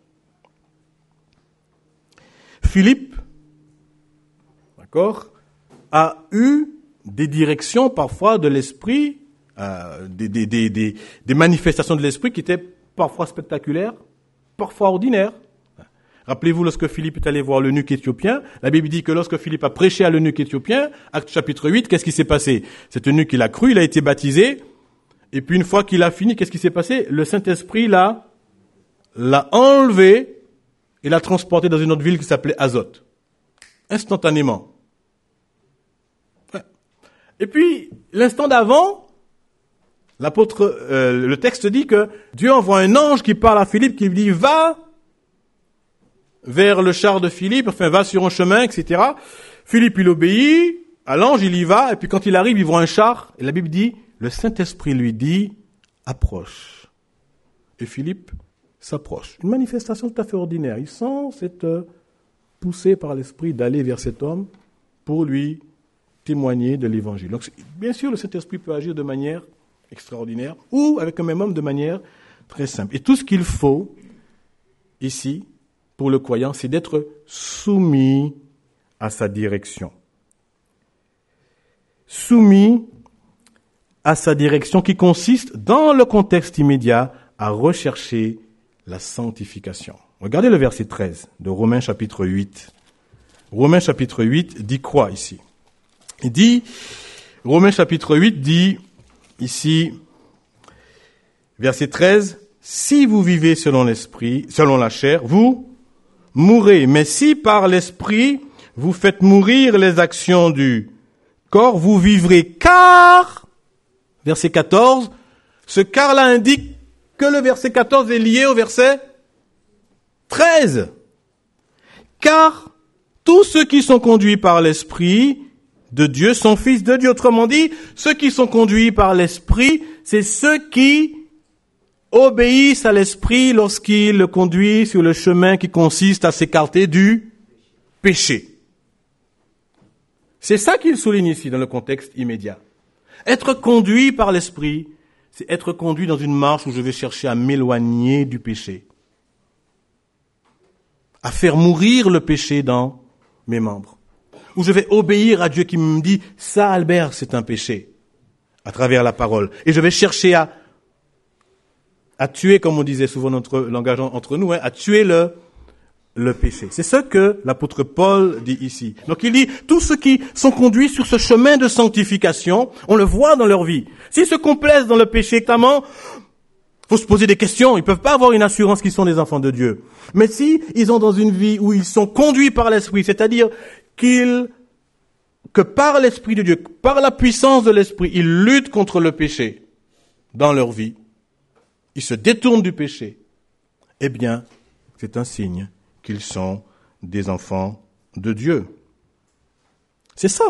Philippe, d'accord, a eu des directions parfois de l'esprit, euh, des, des, des, des, des manifestations de l'esprit qui étaient parfois spectaculaires, parfois ordinaires. Rappelez-vous, lorsque Philippe est allé voir l'eunuque éthiopien, la Bible dit que lorsque Philippe a prêché à l'eunuque éthiopien, Acte chapitre huit, qu'est-ce qui s'est passé ? Cet eunuque, il a cru, il a été baptisé, et puis une fois qu'il a fini, qu'est-ce qui s'est passé ? Le Saint-Esprit l'a, l'a enlevé, et l'a transporté dans une autre ville qui s'appelait Azote. Instantanément. Ouais. Et puis, l'instant d'avant, l'apôtre, euh, le texte dit que Dieu envoie un ange qui parle à Philippe, qui lui dit, va, vers le char de Philippe, enfin va sur un chemin, et cetera. Philippe, il obéit, à l'ange, il y va, et puis quand il arrive, il voit un char, et la Bible dit, le Saint-Esprit lui dit, approche. Et Philippe s'approche. Une manifestation tout à fait ordinaire. Il sent cette poussée par l'Esprit d'aller vers cet homme pour lui témoigner de l'Évangile. Donc, bien sûr, le Saint-Esprit peut agir de manière extraordinaire, ou avec un même homme de manière très simple. Et tout ce qu'il faut, ici, pour le croyant, c'est d'être soumis à sa direction. Soumis à sa direction qui consiste, dans le contexte immédiat, à rechercher la sanctification. Regardez le verset treize de Romains chapitre huit. Romains chapitre huit dit quoi ici? Il dit, Romains chapitre huit dit ici, verset treize, si vous vivez selon l'esprit, selon la chair, vous mourrez. Mais si par l'esprit, vous faites mourir les actions du corps, vous vivrez. Car, verset quatorze, ce car-là indique que le verset quatorze est lié au verset treize. Car tous ceux qui sont conduits par l'esprit de Dieu sont fils de Dieu. Autrement dit, ceux qui sont conduits par l'esprit, c'est ceux qui obéissent à l'esprit lorsqu'il le conduit sur le chemin qui consiste à s'écarter du péché. C'est ça qu'il souligne ici dans le contexte immédiat. Être conduit par l'esprit, c'est être conduit dans une marche où je vais chercher à m'éloigner du péché, à faire mourir le péché dans mes membres, où je vais obéir à Dieu qui me dit « ça, Albert, c'est un péché » à travers la parole. Et je vais chercher à, à tuer, comme on disait souvent notre langage entre nous, hein, à tuer le, le péché. C'est ce que l'apôtre Paul dit ici. Donc il dit « tous ceux qui sont conduits sur ce chemin de sanctification, on le voit dans leur vie. S'ils se complaisent dans le péché, clairement, faut se poser des questions. Ils peuvent pas avoir une assurance qu'ils sont des enfants de Dieu. Mais si ils ont dans une vie où ils sont conduits par l'Esprit, c'est-à-dire qu'ils, que par l'Esprit de Dieu, par la puissance de l'Esprit, ils luttent contre le péché dans leur vie, ils se détournent du péché, eh bien, c'est un signe qu'ils sont des enfants de Dieu. C'est ça,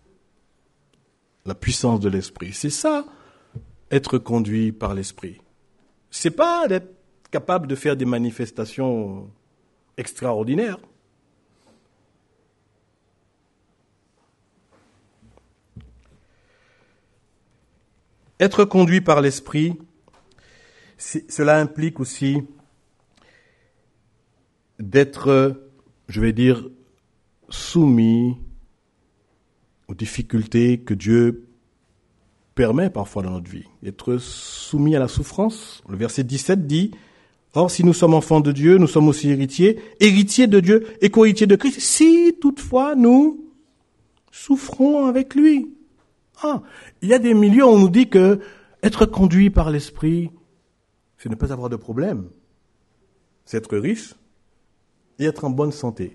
la puissance de l'Esprit. C'est ça, être conduit par l'Esprit. C'est pas d'être capable de faire des manifestations extraordinaires. Être conduit par l'Esprit, cela implique aussi d'être, je vais dire, soumis aux difficultés que Dieu permet parfois dans notre vie, d'être soumis à la souffrance. Le verset dix-sept dit, « Or, si nous sommes enfants de Dieu, nous sommes aussi héritiers, héritiers de Dieu et co-héritiers de Christ, si toutefois nous souffrons avec lui. » Ah, il y a des milieux où on nous dit que être conduit par l'Esprit, c'est ne pas avoir de problème. C'est être riche et être en bonne santé.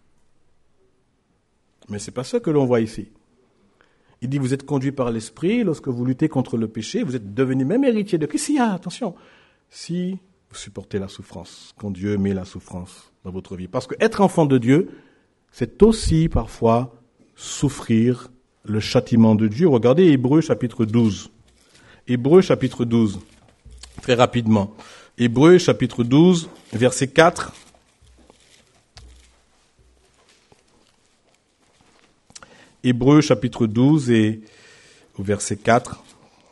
Mais c'est pas ça que l'on voit ici. Il dit, vous êtes conduit par l'Esprit, lorsque vous luttez contre le péché, vous êtes devenu même héritier de Christ. Si, ah, attention, si vous supportez la souffrance, quand Dieu met la souffrance dans votre vie. Parce que être enfant de Dieu, c'est aussi parfois souffrir le châtiment de Dieu. Regardez Hébreux chapitre douze. Hébreux chapitre douze, très rapidement. Hébreux chapitre douze, verset quatre. Hébreux chapitre douze et au verset quatre.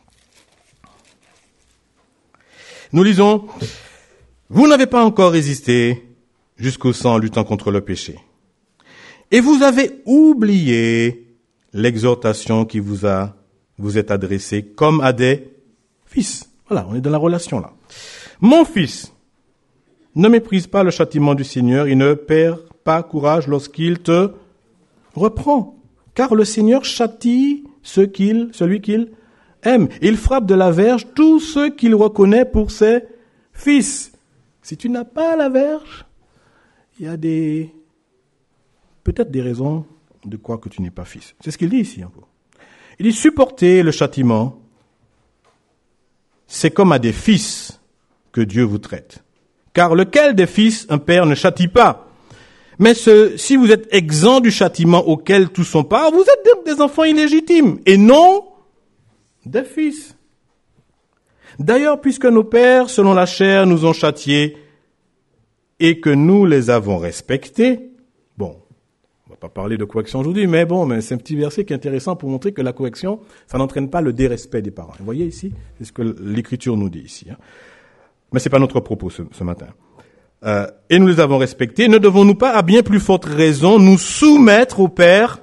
Nous lisons, « Vous n'avez pas encore résisté jusqu'au sang luttant contre le péché. Et vous avez oublié l'exhortation qui vous a, vous est adressée comme à des fils. » Voilà, on est dans la relation là. « Mon fils, ne méprise pas le châtiment du Seigneur et ne perds pas courage lorsqu'il te reprend. Car le Seigneur châtie ceux qu'il, celui qu'il aime. Il frappe de la verge tous ceux qu'il reconnaît pour ses fils. » Si tu n'as pas la verge, il y a des, peut-être des raisons de croire que tu n'es pas fils. C'est ce qu'il dit ici un peu. Il dit, supportez le châtiment. C'est comme à des fils que Dieu vous traite. Car lequel des fils un père ne châtie pas? Mais ce, si vous êtes exempt du châtiment auquel tous sont part, vous êtes donc des enfants illégitimes et non des fils. D'ailleurs, puisque nos pères, selon la chair, nous ont châtiés et que nous les avons respectés, bon, on va pas parler de correction aujourd'hui, mais bon, mais c'est un petit verset qui est intéressant pour montrer que la correction, ça n'entraîne pas le dérespect des parents. Vous voyez ici, c'est ce que l'Écriture nous dit ici. Hein. Mais c'est pas notre propos ce, ce matin. Euh, et nous les avons respectés. Ne devons-nous pas, à bien plus forte raison, nous soumettre au Père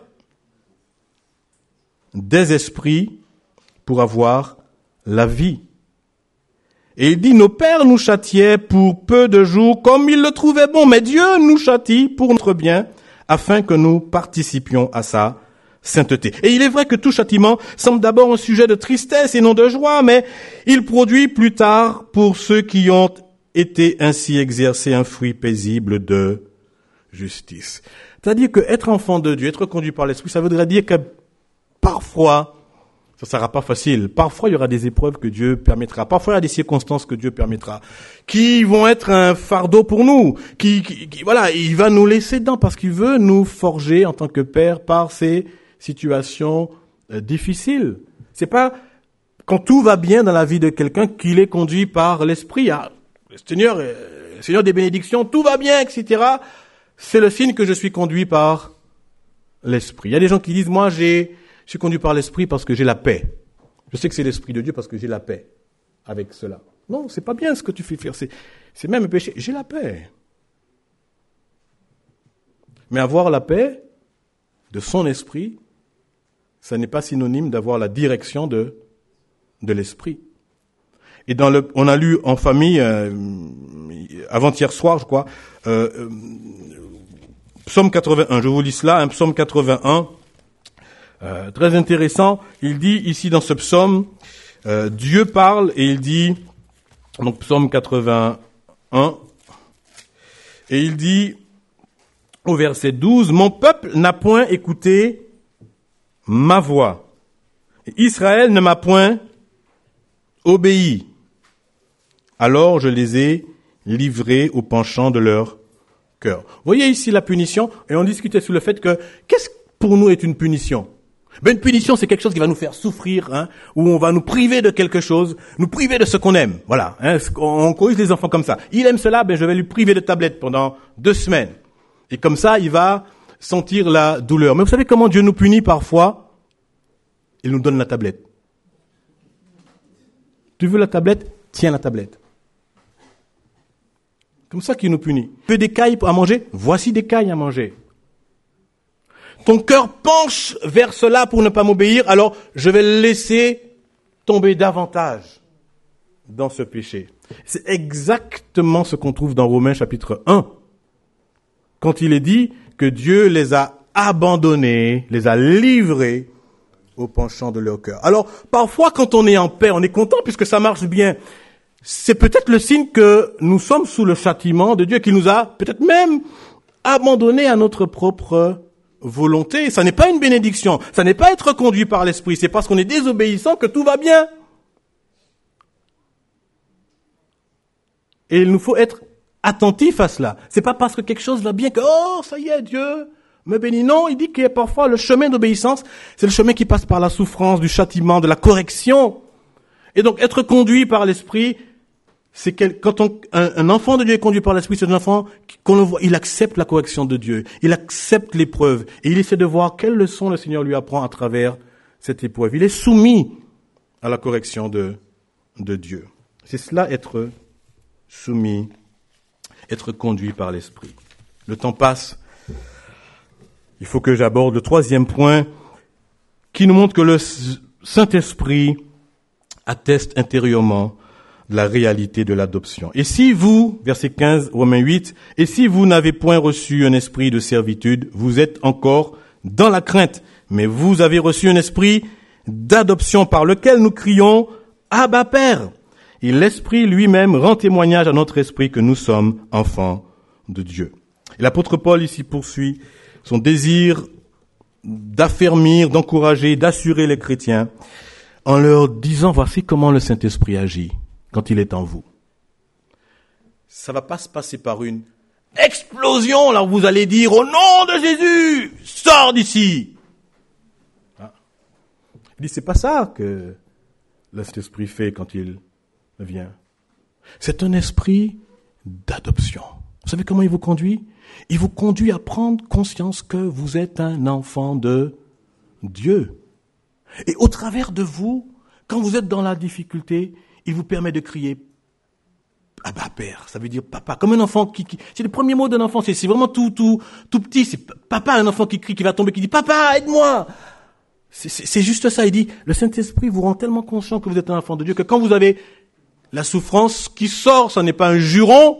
des esprits pour avoir la vie? Et il dit, nos pères nous châtiaient pour peu de jours comme ils le trouvaient bon, mais Dieu nous châtie pour notre bien, afin que nous participions à sa sainteté. Et il est vrai que tout châtiment semble d'abord un sujet de tristesse et non de joie, mais il produit plus tard, pour ceux qui ont été ainsi exercés, un fruit paisible de justice. C'est-à-dire que être enfant de Dieu, être conduit par l'Esprit, ça voudrait dire que parfois, ça sera pas facile. Parfois, il y aura des épreuves que Dieu permettra. Parfois, il y a des circonstances que Dieu permettra, qui vont être un fardeau pour nous. Qui, qui, qui voilà, il va nous laisser dedans parce qu'il veut nous forger en tant que père par ces situations euh, difficiles. C'est pas quand tout va bien dans la vie de quelqu'un qu'il est conduit par l'Esprit. Ah, le Seigneur, euh, le Seigneur des bénédictions, tout va bien, et cetera. C'est le signe que je suis conduit par l'Esprit. Il y a des gens qui disent, moi, j'ai Je suis conduit par l'Esprit parce que j'ai la paix. Je sais que c'est l'Esprit de Dieu parce que j'ai la paix avec cela. Non, c'est pas bien ce que tu fais faire. C'est, c'est même un péché. J'ai la paix. Mais avoir la paix de son esprit, ça n'est pas synonyme d'avoir la direction de, de l'esprit. Et dans le, on a lu en famille, euh, avant-hier soir, je crois, euh, euh, Psaume quatre-vingt-un. Je vous lis cela, un Psaume quatre-vingt-un. Euh, très intéressant, il dit ici dans ce psaume, euh, Dieu parle et il dit, donc psaume quatre-vingt-un, et il dit au verset douze, « Mon peuple n'a point écouté ma voix, Israël ne m'a point obéi, alors je les ai livrés au penchant de leur cœur. » Vous voyez ici la punition, et on discutait sur le fait que, qu'est-ce pour nous est une punition? Ben, une punition, c'est quelque chose qui va nous faire souffrir, hein, où on va nous priver de quelque chose, nous priver de ce qu'on aime. Voilà, hein, on corrige les enfants comme ça. Il aime cela, ben je vais lui priver de tablette pendant deux semaines. Et comme ça, il va sentir la douleur. Mais vous savez comment Dieu nous punit parfois? Il nous donne la tablette. Tu veux la tablette? Tiens la tablette. Comme ça qu'il nous punit. Tu veux des cailles à manger? Voici des cailles à manger. Ton cœur penche vers cela pour ne pas m'obéir, alors je vais le laisser tomber davantage dans ce péché. C'est exactement ce qu'on trouve dans Romains chapitre un, quand il est dit que Dieu les a abandonnés, les a livrés au penchant de leur cœur. Alors, parfois, quand on est en paix, on est content puisque ça marche bien. C'est peut-être le signe que nous sommes sous le châtiment de Dieu, qui nous a peut-être même abandonnés à notre propre volonté. Ça n'est pas une bénédiction. Ça n'est pas être conduit par l'Esprit. C'est parce qu'on est désobéissant que tout va bien. Et il nous faut être attentifs à cela. C'est pas parce que quelque chose va bien que, oh, ça y est, Dieu me bénit. Non, il dit qu'il y a parfois le chemin d'obéissance. C'est le chemin qui passe par la souffrance, du châtiment, de la correction. Et donc, être conduit par l'Esprit, c'est quel, quand on, un, un enfant de Dieu est conduit par l'Esprit, c'est un enfant qu'on le voit, il accepte la correction de Dieu, il accepte l'épreuve, et il essaie de voir quelle leçon le Seigneur lui apprend à travers cette épreuve. Il est soumis à la correction de, de Dieu. C'est cela, être soumis, être conduit par l'Esprit. Le temps passe. Il faut que j'aborde le troisième point, qui nous montre que le Saint-Esprit atteste intérieurement de la réalité de l'adoption. Et si vous, verset quinze, Romains huit, et si vous n'avez point reçu un esprit de servitude, vous êtes encore dans la crainte, mais vous avez reçu un esprit d'adoption par lequel nous crions « Abba Père ». Et l'Esprit lui-même rend témoignage à notre esprit que nous sommes enfants de Dieu. Et l'apôtre Paul ici poursuit son désir d'affermir, d'encourager, d'assurer les chrétiens en leur disant « Voici comment le Saint-Esprit agit ». Quand il est en vous. Ça va pas se passer par une expérience explosion. Alors vous allez dire, au nom de Jésus, sors d'ici. Ah. Il dit, c'est pas ça que le Saint-Esprit fait quand il vient. C'est un esprit d'adoption. Vous savez comment il vous conduit? Il vous conduit à prendre conscience que vous êtes un enfant de Dieu. Et au travers de vous, quand vous êtes dans la difficulté, il vous permet de crier « Abba Père », ça veut dire papa, comme un enfant qui... qui c'est le premier mot d'un enfant, c'est, c'est vraiment tout, tout, tout petit, c'est papa, un enfant qui crie, qui va tomber, qui dit « Papa, aide-moi ». C'est, c'est, c'est juste ça, il dit, le Saint-Esprit vous rend tellement conscient que vous êtes un enfant de Dieu, que quand vous avez la souffrance qui sort, ça n'est pas un juron,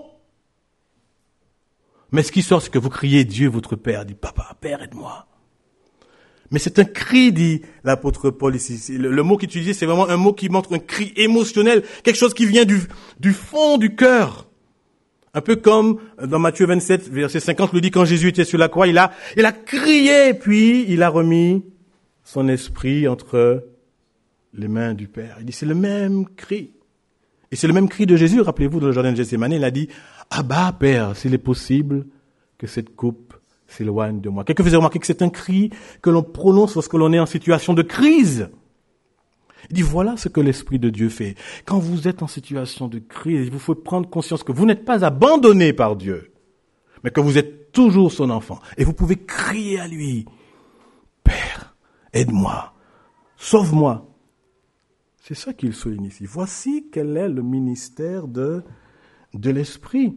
mais ce qui sort, c'est que vous criez Dieu, votre Père, dit « Papa, Père, aide-moi ». Mais c'est un cri, dit l'apôtre Paul ici. Le, le mot qu'il utilise, c'est vraiment un mot qui montre un cri émotionnel, quelque chose qui vient du, du fond du cœur. Un peu comme dans Matthieu vingt-sept, verset cinquante, le dit quand Jésus était sur la croix, il a, il a crié, puis il a remis son esprit entre les mains du Père. Il dit, c'est le même cri. Et c'est le même cri de Jésus, rappelez-vous, dans le jardin de Gethsémane, il a dit, Abba, Père, s'il est possible que cette coupe s'éloigne de moi. Quelqu'un faisait remarquer que c'est un cri que l'on prononce lorsque l'on est en situation de crise. Il dit, voilà ce que l'Esprit de Dieu fait. Quand vous êtes en situation de crise, il vous faut prendre conscience que vous n'êtes pas abandonné par Dieu, mais que vous êtes toujours son enfant. Et vous pouvez crier à lui, Père, aide-moi, sauve-moi. C'est ça qu'il souligne ici. Voici quel est le ministère de, de l'Esprit.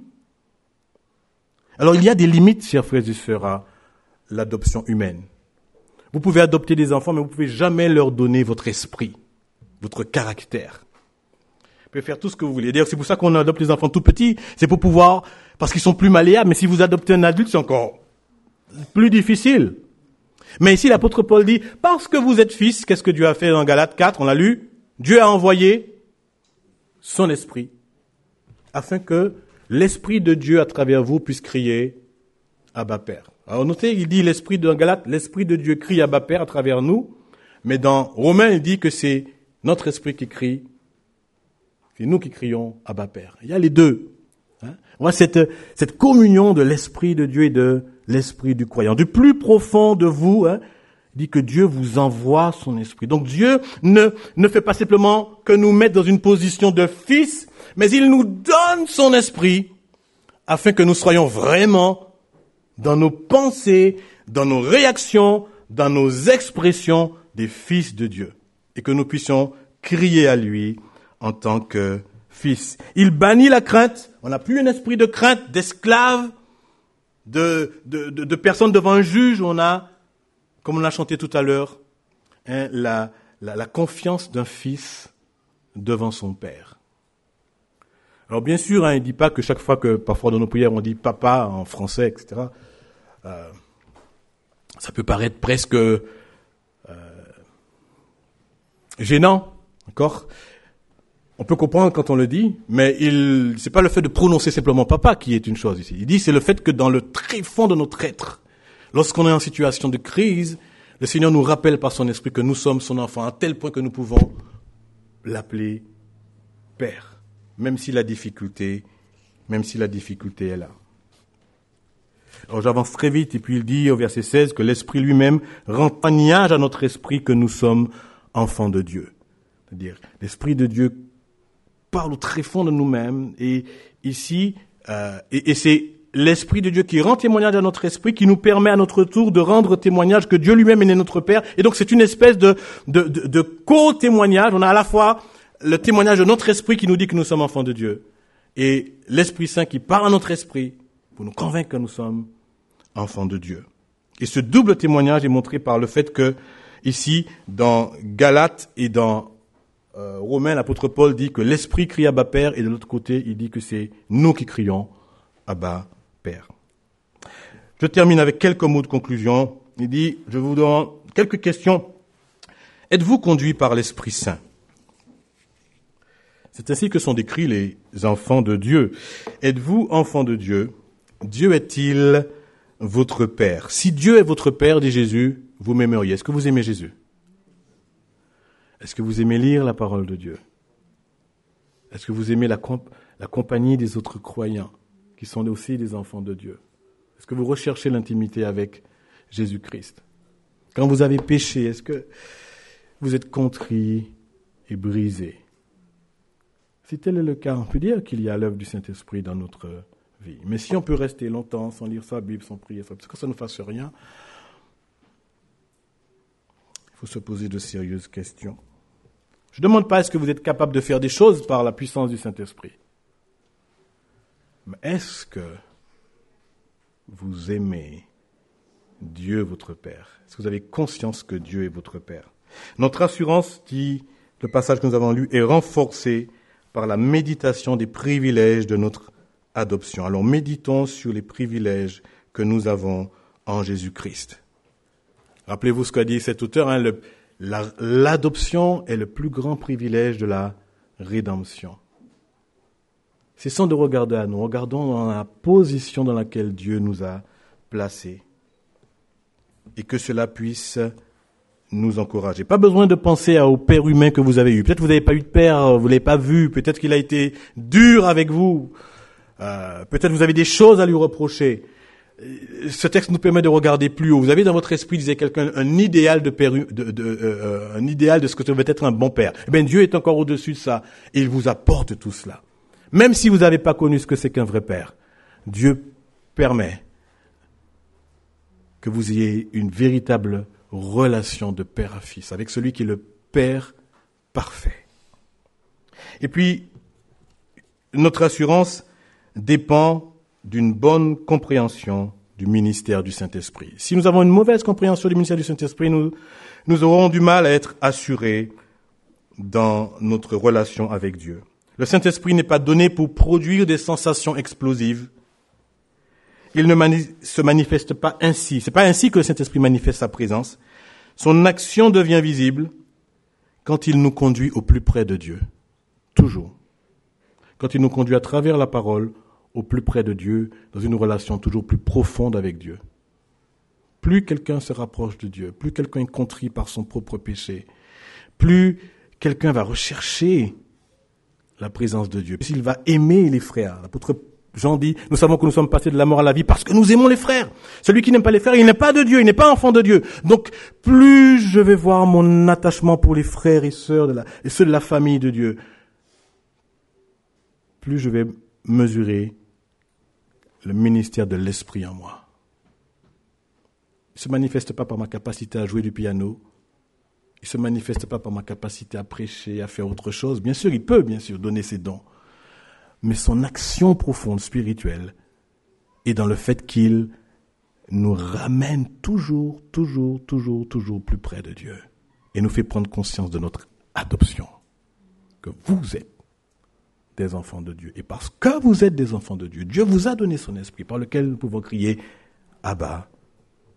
Alors, il y a des limites, chers frères et sœurs, à l'adoption humaine. Vous pouvez adopter des enfants, mais vous ne pouvez jamais leur donner votre esprit, votre caractère. Vous pouvez faire tout ce que vous voulez. D'ailleurs, c'est pour ça qu'on adopte les enfants tout petits. C'est pour pouvoir, parce qu'ils sont plus malléables. Mais si vous adoptez un adulte, c'est encore plus difficile. Mais ici, l'apôtre Paul dit, parce que vous êtes fils, qu'est-ce que Dieu a fait dans Galates quatre? On l'a lu. Dieu a envoyé son esprit, afin que l'Esprit de Dieu à travers vous puisse crier Abba Père. Alors notez, il dit l'Esprit de Galates, l'Esprit de Dieu crie Abba Père à travers nous, mais dans Romains, il dit que c'est notre esprit qui crie, c'est nous qui crions Abba Père. Il y a les deux. Hein? On voit cette, cette communion de l'Esprit de Dieu et de l'Esprit du croyant. Du plus profond de vous, hein, il dit que Dieu vous envoie son Esprit. Donc Dieu ne, ne fait pas simplement que nous mettre dans une position de fils, mais il nous donne son esprit afin que nous soyons vraiment dans nos pensées, dans nos réactions, dans nos expressions des fils de Dieu. Et que nous puissions crier à lui en tant que fils. Il bannit la crainte. On n'a plus un esprit de crainte, d'esclave, de, de, de, de personnes devant un juge. On a, comme on l'a chanté tout à l'heure, hein, la, la, la confiance d'un fils devant son père. Alors bien sûr, hein, il ne dit pas que chaque fois que parfois dans nos prières on dit papa en français, et cetera. Euh, ça peut paraître presque euh, gênant, d'accord ? On peut comprendre quand on le dit, mais il, c'est pas le fait de prononcer simplement papa qui est une chose ici. Il dit c'est le fait que dans le très fond de notre être, lorsqu'on est en situation de crise, le Seigneur nous rappelle par son esprit que nous sommes son enfant à tel point que nous pouvons l'appeler Père. Même si la difficulté, même si la difficulté est là. Alors j'avance très vite et puis il dit au verset seize que l'Esprit lui-même rend témoignage à notre esprit que nous sommes enfants de Dieu. C'est-à-dire l'Esprit de Dieu parle au très fond de nous-mêmes et ici, euh, et, et c'est l'Esprit de Dieu qui rend témoignage à notre esprit, qui nous permet à notre tour de rendre témoignage que Dieu lui-même est né notre Père. Et donc c'est une espèce de, de, de, de co-témoignage. On a à la fois le témoignage de notre esprit qui nous dit que nous sommes enfants de Dieu et l'Esprit Saint qui parle à notre esprit pour nous convaincre que nous sommes enfants de Dieu. Et ce double témoignage est montré par le fait que ici, dans Galates et dans euh, Romains, l'apôtre Paul dit que l'Esprit crie Abba Père et de l'autre côté, il dit que c'est nous qui crions Abba Père. Je termine avec quelques mots de conclusion. Il dit, je vous demande quelques questions. Êtes-vous conduit par l'Esprit Saint ? C'est ainsi que sont décrits les enfants de Dieu. Êtes-vous enfants de Dieu ? Dieu est-il votre Père ? Si Dieu est votre Père, dit Jésus, vous m'aimeriez. Est-ce que vous aimez Jésus ? Est-ce que vous aimez lire la parole de Dieu ? Est-ce que vous aimez la, comp- la compagnie des autres croyants qui sont aussi des enfants de Dieu ? Est-ce que vous recherchez l'intimité avec Jésus-Christ? Quand vous avez péché, est-ce que vous êtes contrit et brisé? Si tel est le cas, on peut dire qu'il y a l'œuvre du Saint-Esprit dans notre vie. Mais si on peut rester longtemps sans lire sa Bible, sans prier, parce que ça ne fasse rien, il faut se poser de sérieuses questions. Je ne demande pas est-ce que vous êtes capable de faire des choses par la puissance du Saint-Esprit. Mais est-ce que vous aimez Dieu votre Père? Est-ce que vous avez conscience que Dieu est votre Père? Notre assurance, dit le passage que nous avons lu, est renforcée par la méditation des privilèges de notre adoption. Alors méditons sur les privilèges que nous avons en Jésus-Christ. Rappelez-vous ce qu'a dit cet auteur, hein, le, la, l'adoption est le plus grand privilège de la rédemption. Cessons de regarder à nous, regardons dans la position dans laquelle Dieu nous a placés et que cela puisse nous encourager. Pas besoin de penser au père humain que vous avez eu. Peut-être que vous n'avez pas eu de père, vous l'avez pas vu, peut-être qu'il a été dur avec vous, euh, peut-être que vous avez des choses à lui reprocher. Ce texte nous permet de regarder plus haut. Vous avez dans votre esprit, disait quelqu'un, un idéal de père, de, de, euh, un idéal de ce que devait être un bon père. Eh bien, Dieu est encore au-dessus de ça et il vous apporte tout cela. Même si vous n'avez pas connu ce que c'est qu'un vrai père, Dieu permet que vous ayez une véritable relation de père à fils avec celui qui est le Père parfait. Et puis, notre assurance dépend d'une bonne compréhension du ministère du Saint-Esprit. Si nous avons une mauvaise compréhension du ministère du Saint-Esprit, nous, nous aurons du mal à être assurés dans notre relation avec Dieu. Le Saint-Esprit n'est pas donné pour produire des sensations explosives. Il ne mani- se manifeste pas ainsi. C'est pas ainsi que le Saint-Esprit manifeste sa présence. Son action devient visible quand il nous conduit au plus près de Dieu. Toujours. Quand il nous conduit à travers la parole au plus près de Dieu, dans une relation toujours plus profonde avec Dieu. Plus quelqu'un se rapproche de Dieu, plus quelqu'un est contrit par son propre péché, plus quelqu'un va rechercher la présence de Dieu. S'il va aimer les frères. L'apôtre Jean dit, nous savons que nous sommes passés de la mort à la vie parce que nous aimons les frères. Celui qui n'aime pas les frères, il n'est pas de Dieu, il n'est pas enfant de Dieu. Donc, plus je vais voir mon attachement pour les frères et sœurs de la, et ceux de la famille de Dieu, plus je vais mesurer le ministère de l'Esprit en moi. Il ne se manifeste pas par ma capacité à jouer du piano. Il ne se manifeste pas par ma capacité à prêcher, à faire autre chose. Bien sûr, il peut, bien sûr, donner ses dons. Mais son action profonde, spirituelle, est dans le fait qu'il nous ramène toujours, toujours, toujours, toujours plus près de Dieu. Et nous fait prendre conscience de notre adoption. Que vous êtes des enfants de Dieu. Et parce que vous êtes des enfants de Dieu, Dieu vous a donné son esprit par lequel nous pouvons crier « Abba, Père ».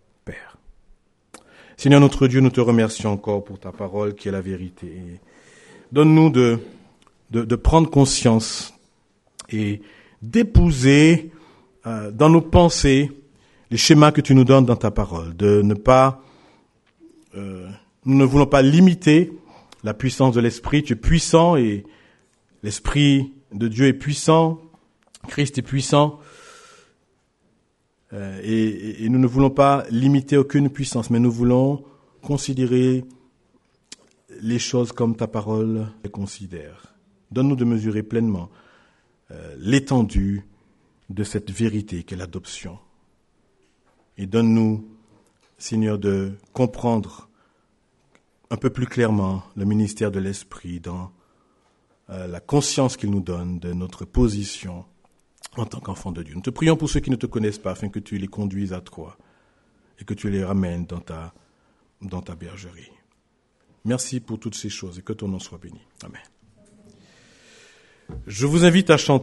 Seigneur notre Dieu, nous te remercions encore pour ta parole qui est la vérité. Et donne-nous de, de, de prendre conscience et d'épouser euh, dans nos pensées les schémas que tu nous donnes dans ta parole. De ne pas, euh, nous ne voulons pas limiter la puissance de l'Esprit. Tu es puissant et l'Esprit de Dieu est puissant. Christ est puissant. Euh, et, et nous ne voulons pas limiter aucune puissance, mais nous voulons considérer les choses comme ta parole les considère. Donne-nous de mesurer pleinement euh, l'étendue de cette vérité qu'est l'adoption. Et donne-nous, Seigneur, de comprendre un peu plus clairement le ministère de l'Esprit dans euh, la conscience qu'il nous donne de notre position en tant qu'enfant de Dieu. Nous te prions pour ceux qui ne te connaissent pas, afin que tu les conduises à toi et que tu les ramènes dans ta, dans ta bergerie. Merci pour toutes ces choses et que ton nom soit béni. Amen. Je vous invite à chanter.